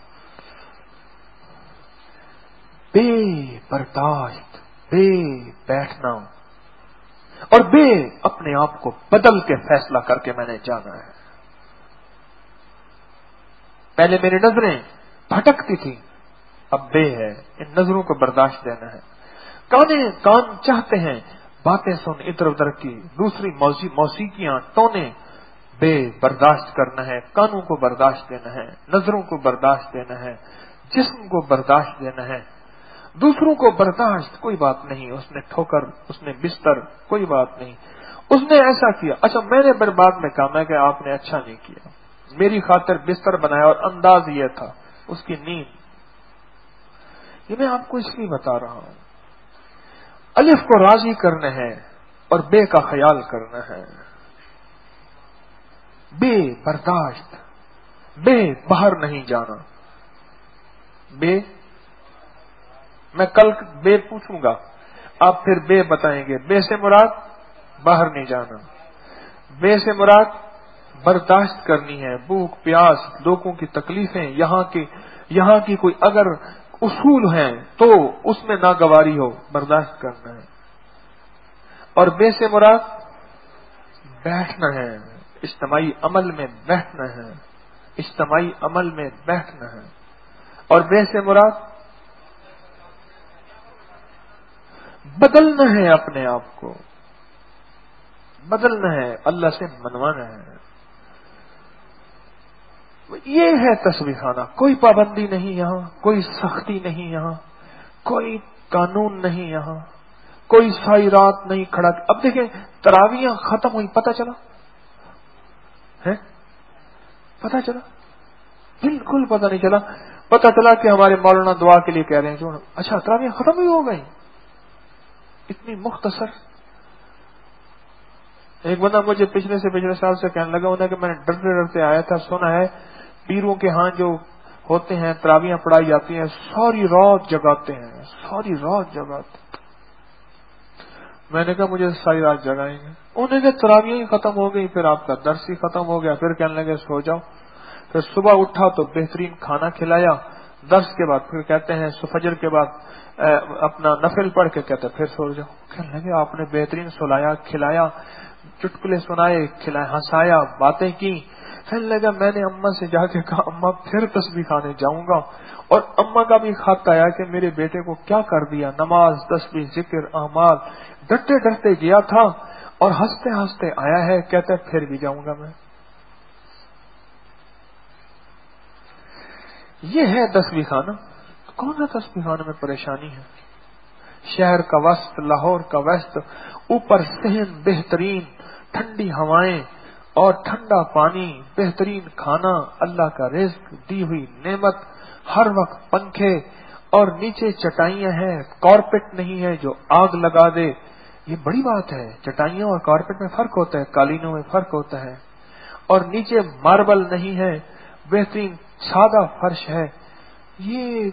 بے برداشت، بے بیٹھنا، اور بے اپنے آپ کو بدل کے فیصلہ کر کے میں نے جانا ہے. پہلے میری نظریں بھٹکتی تھی، اب بے ہے، ان نظروں کو برداشت دینا ہے. کان چاہتے ہیں باتیں سن ادھر ادھر کی، دوسری موسیقیاں ٹونے، بے برداشت کرنا ہے. کانوں کو برداشت دینا ہے، نظروں کو برداشت دینا ہے، جسم کو برداشت دینا ہے. دوسروں کو برداشت کوئی بات نہیں، اس نے ٹھوکر، اس نے بستر، کوئی بات نہیں، اس نے ایسا کیا. اچھا میں نے بعد میں کہا میں کہ آپ نے اچھا نہیں کیا، میری خاطر بستر بنایا اور انداز یہ تھا اس کی نیند. یہ میں آپ کو اس لیے بتا رہا ہوں، الف کو راضی کرنا ہے اور بے کا خیال کرنا ہے. بے برداشت، بے باہر نہیں جانا. بے میں کل بے پوچھوں گا، آپ پھر بے بتائیں گے. بے سے مراد باہر نہیں جانا، بے سے مراد برداشت کرنی ہے، بھوک پیاس، لوگوں کی تکلیفیں، یہاں کی کوئی اگر اصول ہیں تو اس میں ناگواری ہو، برداشت کرنا ہے. اور بے سے مراد بیٹھنا ہے، اجتماعی عمل میں بیٹھنا ہے، اجتماعی عمل میں بیٹھنا ہے، اور بے سے مراد بدلنا ہے، اپنے آپ کو بدلنا ہے، اللہ سے منوانا ہے۔ یہ ہے تسبیح خانہ، کوئی پابندی نہیں یہاں، کوئی سختی نہیں یہاں، کوئی قانون نہیں یہاں، کوئی ساری رات نہیں کھڑا۔ اب دیکھیں تراویحیں ختم ہوئی، پتہ چلا ہے؟ پتہ چلا؟ بالکل پتہ نہیں چلا۔ پتہ چلا کہ ہمارے مولانا دعا کے لیے کہہ رہے ہیں جو اچھا تراویحیں ختم ہی ہو گئی، اتنی مختصر۔ ایک بندہ مجھے پچھلے سال سے کہنے لگا انہیں کہ میں نے ڈرتے ڈرتے آیا تھا، سنا ہے پیروں کے ہاں جو ہوتے ہیں تراویحیں پڑھائی جاتی ہیں ساری رات جگاتے ہیں، ساری رات جگاتے ہیں۔ میں نے کہا مجھے ساری رات جگائیں گے؟ انہوں نے تراویحیں ہی ختم ہو گئی، پھر آپ کا درس ہی ختم ہو گیا، پھر کہنے لگے سو جاؤ۔ پھر صبح اٹھا تو بہترین کھانا کھلایا، درس کے بعد پھر کہتے ہیں فجر کے بعد اپنا نفل پڑھ کے کہتے ہیں پھر سو جاؤ۔ کہنے لگے آپ نے بہترین سلایا، کھلایا، چٹکلے سنائے، کھلائے، ہنسایا، باتیں کی۔ کہنے لگا میں نے اماں سے جا کے کہا اماں پھر تسبیح کھانے جاؤں گا، اور اماں کا بھی خط آیا کہ میرے بیٹے کو کیا کر دیا، نماز، تسبیح، ذکر، اعمال، ڈرتے ڈرتے گیا تھا اور ہنستے ہنستے آیا ہے، کہتا ہے پھر بھی جاؤں گا میں۔ یہ ہے تسبیح خانہ۔ کون سا تسبیح خانے میں پریشانی ہے؟ شہر کا وسط، لاہور کا وسط، اوپر صحن بہترین، ٹھنڈی ہوائیں اور ٹھنڈا پانی، بہترین کھانا، اللہ کا رزق، دی ہوئی نعمت، ہر وقت پنکھے، اور نیچے چٹائیاں ہیں، کارپیٹ نہیں ہے جو آگ لگا دے۔ یہ بڑی بات ہے، چٹائیوں اور کارپیٹ میں فرق ہوتا ہے، قالینوں میں فرق ہوتا ہے۔ اور نیچے ماربل نہیں ہے، بہترین سادہ فرش ہے۔ یہ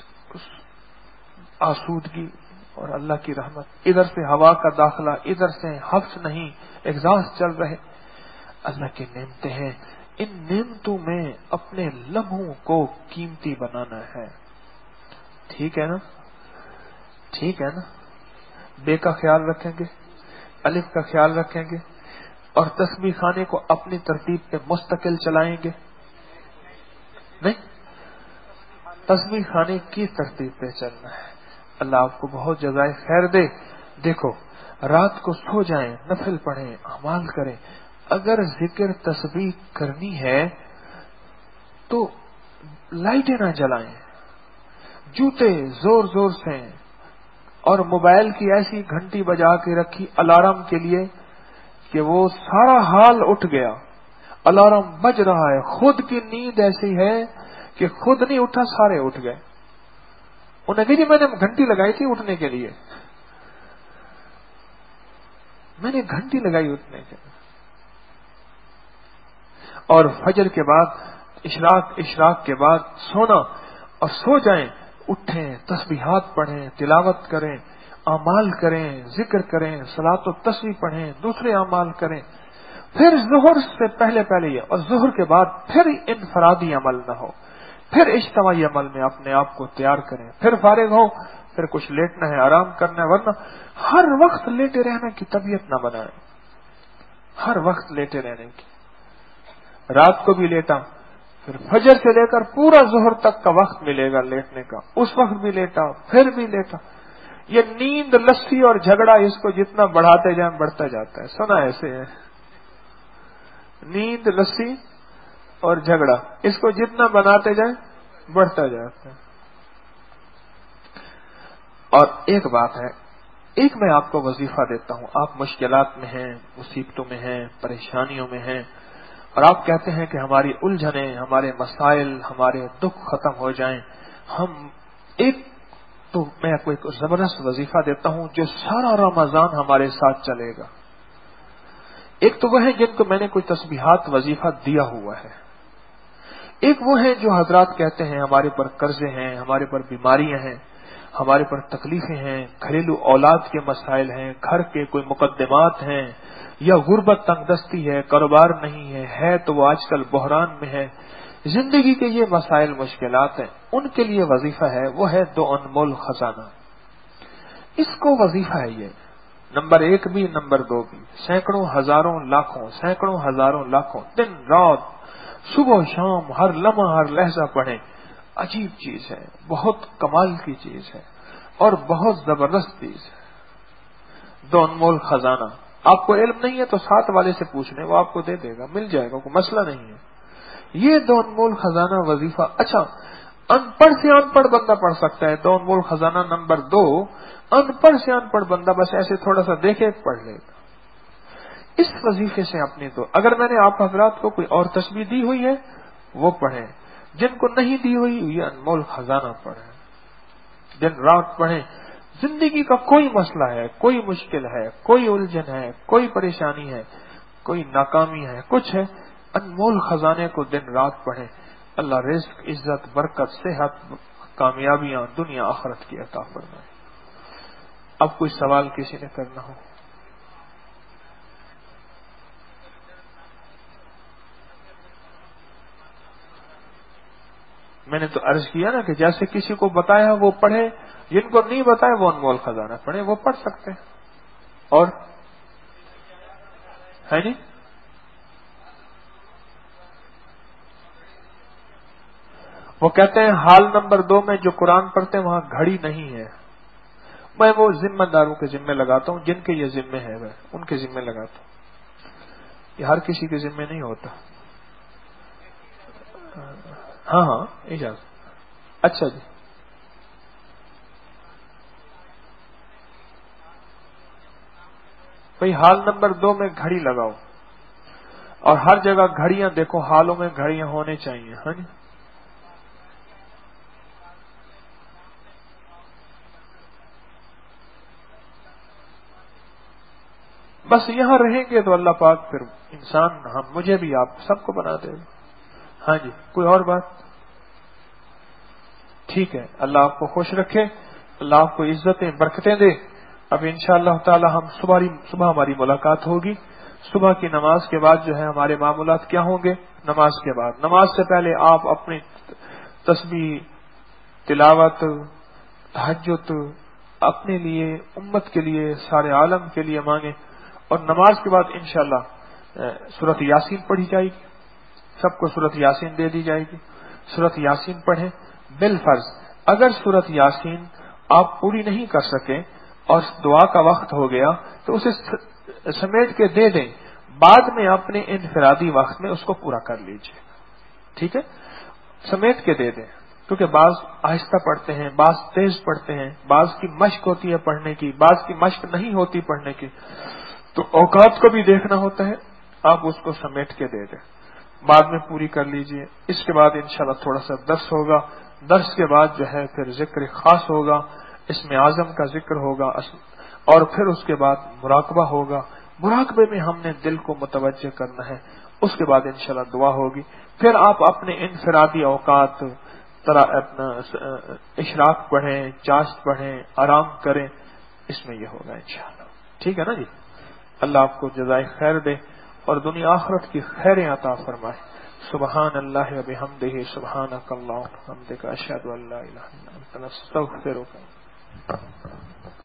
آسودگی اور اللہ کی رحمت، ادھر سے ہوا کا داخلہ، ادھر سے حفظ نہیں، اگزاسٹ چل رہے، اللہ کی نعمتیں ہیں۔ ان نعمتوں میں اپنے لمحوں کو قیمتی بنانا ہے۔ ٹھیک ہے نا؟ ٹھیک ہے نا؟ بے کا خیال رکھیں گے، الف کا خیال رکھیں گے، اور تسبیح خانے کو اپنی ترتیب پہ مستقل چلائیں گے؟ نہیں، تسبیح خانے کی ترتیب پہ چلنا ہے۔ اللہ آپ کو بہت جزائے خیر دے۔ دیکھو رات کو سو جائیں، نفل پڑھیں، اعمال کریں، اگر ذکر تسبیح کرنی ہے تو لائٹیں نہ جلائیں، جوتے زور زور سے، اور موبائل کی ایسی گھنٹی بجا کے رکھی الارم کے لیے کہ وہ سارا حال اٹھ گیا، الارم بج رہا ہے، خود کی نیند ایسی ہے کہ خود نہیں اٹھا، سارے اٹھ گئے۔ انہیں کہا جی میں نے گھنٹی لگائی تھی اٹھنے کے لیے، میں نے گھنٹی لگائی اٹھنے کے لیے۔ اور فجر کے بعد اشراق کے بعد سونا، اور سو جائیں، اٹھیں، تسبیحات پڑھیں، تلاوت کریں، اعمال کریں، ذکر کریں، صلاۃ و تسبیح پڑھیں، دوسرے اعمال کریں، پھر ظہر سے پہلے یہ، اور ظہر کے بعد پھر انفرادی عمل نہ ہو، پھر اجتماعی عمل میں اپنے آپ کو تیار کریں، پھر فارغ ہو، پھر کچھ لیٹنا ہے، آرام کرنا ہے، ورنہ ہر وقت لیٹے رہنے کی طبیعت نہ بنائیں، ہر وقت لیٹے رہنے کی۔ رات کو بھی لیٹا، پھر فجر سے لے کر پورا ظہر تک کا وقت ملے گا لیٹنے کا، اس وقت بھی لیٹا، پھر بھی لیٹا۔ یہ نیند، لسی اور جھگڑا اس کو جتنا بڑھاتے جائیں بڑھتا جاتا ہے، سنا ایسے ہے، نیند، لسی اور جھگڑا اس کو جتنا بناتے جائیں بڑھتا جاتا ہے۔ اور ایک بات ہے، ایک میں آپ کو وظیفہ دیتا ہوں، آپ مشکلات میں ہیں، مصیبتوں میں ہیں، پریشانیوں میں ہیں، اور آپ کہتے ہیں کہ ہماری الجھنیں، ہمارے مسائل، ہمارے دکھ ختم ہو جائیں، ہم ایک تو میں آپ کو ایک زبردست وظیفہ دیتا ہوں جو سارا رمضان ہمارے ساتھ چلے گا۔ ایک تو وہ ہے جن کو میں نے کوئی تسبیحات وظیفہ دیا ہوا ہے، ایک وہ ہے جو حضرات کہتے ہیں ہمارے پر قرضے ہیں، ہمارے پر بیماریاں ہیں، ہمارے پر تکلیفیں ہیں، گھریلو اولاد کے مسائل ہیں، گھر کے کوئی مقدمات ہیں، یا غربت تنگ دستی ہے، کاروبار نہیں ہے تو وہ آج کل بحران میں ہے، زندگی کے یہ مسائل مشکلات ہیں، ان کے لیے وظیفہ ہے، وہ ہے دو انمول خزانہ۔ اس کو وظیفہ ہے یہ نمبر 1 بھی، نمبر 2 بھی، سینکڑوں ہزاروں لاکھوں دن رات صبح و شام ہر لمحہ ہر لہجہ پڑھیں. عجیب چیز ہے، بہت کمال کی چیز ہے اور بہت زبردست چیز ہے. دو انمول خزانہ. آپ کو علم نہیں ہے تو ساتھ والے سے پوچھ لیں، وہ آپ کو دے دے گا، مل جائے گا، کوئی مسئلہ نہیں ہے. یہ دو انمول خزانہ وظیفہ. اچھا، ان پڑھ سے ان پڑھ بندہ پڑھ سکتا ہے. دو انمول خزانہ. نمبر 2، ان پڑھ سے ان پڑھ بندہ بس ایسے تھوڑا سا دیکھے پڑھ لے گا. اس وظیفے سے اپنی تو اگر میں نے آپ حضرات کو کوئی اور تسبیح دی ہوئی ہے وہ پڑھیں، جن کو نہیں دی ہوئی یہ انمول خزانہ پڑھیں، دن رات پڑھیں. زندگی کا کوئی مسئلہ ہے، کوئی مشکل ہے، کوئی الجھن ہے، کوئی پریشانی ہے، کوئی ناکامی ہے، کچھ ہے، انمول خزانے کو دن رات پڑھیں. اللہ رزق، عزت، برکت، صحت، کامیابیاں دنیا آخرت کی عطا فرمائے. اب کوئی سوال کسی نے کرنا ہو؟ میں نے تو عرض کیا نا کہ جیسے کسی کو بتایا وہ پڑھے، جن کو نہیں بتایا وہ انمول خزانہ پڑھے، وہ پڑھ سکتے ہیں. اور ہے نہیں، وہ کہتے ہیں حال نمبر 2 میں جو قرآن پڑھتے ہیں وہاں گھڑی نہیں ہے. میں وہ ذمہ داروں کے ذمے لگاتا ہوں، جن کے یہ ذمے ہے میں ان کے ذمے لگاتا ہوں. یہ ہر کسی کے ذمے نہیں ہوتا. ہاں ہاں اجازت. اچھا جی. بھئی حال نمبر 2 میں گھڑی لگاؤ، اور ہر جگہ گھڑیاں دیکھو، حالوں میں گھڑیاں ہونے چاہیے. ہاں جی. بس یہاں رہیں گے تو اللہ پاک پھر انسان ہم مجھے بھی آپ سب کو بنا دے گا. ہاں جی. کوئی اور بات؟ ٹھیک ہے. اللہ آپ کو خوش رکھے، اللہ آپ کو عزتیں برکتیں دے. اب انشاءاللہ تعالی ہم صبح ہماری ملاقات ہوگی. صبح کی نماز کے بعد جو ہے ہمارے معمولات کیا ہوں گے؟ نماز کے بعد. نماز سے پہلے آپ اپنی تسبیح، تلاوت، تہجد اپنے لیے، امت کے لیے، سارے عالم کے لیے مانگیں. اور نماز کے بعد انشاءاللہ سورۃ یاسین پڑھی جائے گی. سب کو سورۃ یاسین دے دی جائے گی. سورۃ یاسین پڑھیں بالفرض. اگر سورۃ یاسین آپ پوری نہیں کر سکے اور دعا کا وقت ہو گیا تو اسے سمیٹ کے دے دیں، بعد میں اپنے انفرادی وقت میں اس کو پورا کر لیجیے. ٹھیک ہے؟ سمیٹ کے دے دیں، کیونکہ بعض آہستہ پڑھتے ہیں، بعض تیز پڑھتے ہیں، بعض کی مشق ہوتی ہے پڑھنے کی، بعض کی مشق نہیں ہوتی پڑھنے کی، تو اوقات کو بھی دیکھنا ہوتا ہے. آپ اس کو سمیٹ کے دے دیں، بعد میں پوری کر لیجئے. اس کے بعد انشاءاللہ تھوڑا سا درس ہوگا. درس کے بعد جو ہے پھر ذکر خاص ہوگا، اسم اعظم کا ذکر ہوگا، اور پھر اس کے بعد مراقبہ ہوگا. مراقبے میں ہم نے دل کو متوجہ کرنا ہے. اس کے بعد انشاءاللہ دعا ہوگی. پھر آپ اپنے انفرادی اوقات اپنا اشراق پڑھیں، چاشت پڑھیں، آرام کریں. اس میں یہ ہوگا انشاءاللہ. ٹھیک ہے نا جی؟ اللہ آپ کو جزائے خیر دے اور دنیا آخرت کی خیریں عطا فرمائے. سبحان اللہ و بحمدہ، سبحانک اللہم و بحمدک، اشہد ان لا الہ الا انت، استغفرک.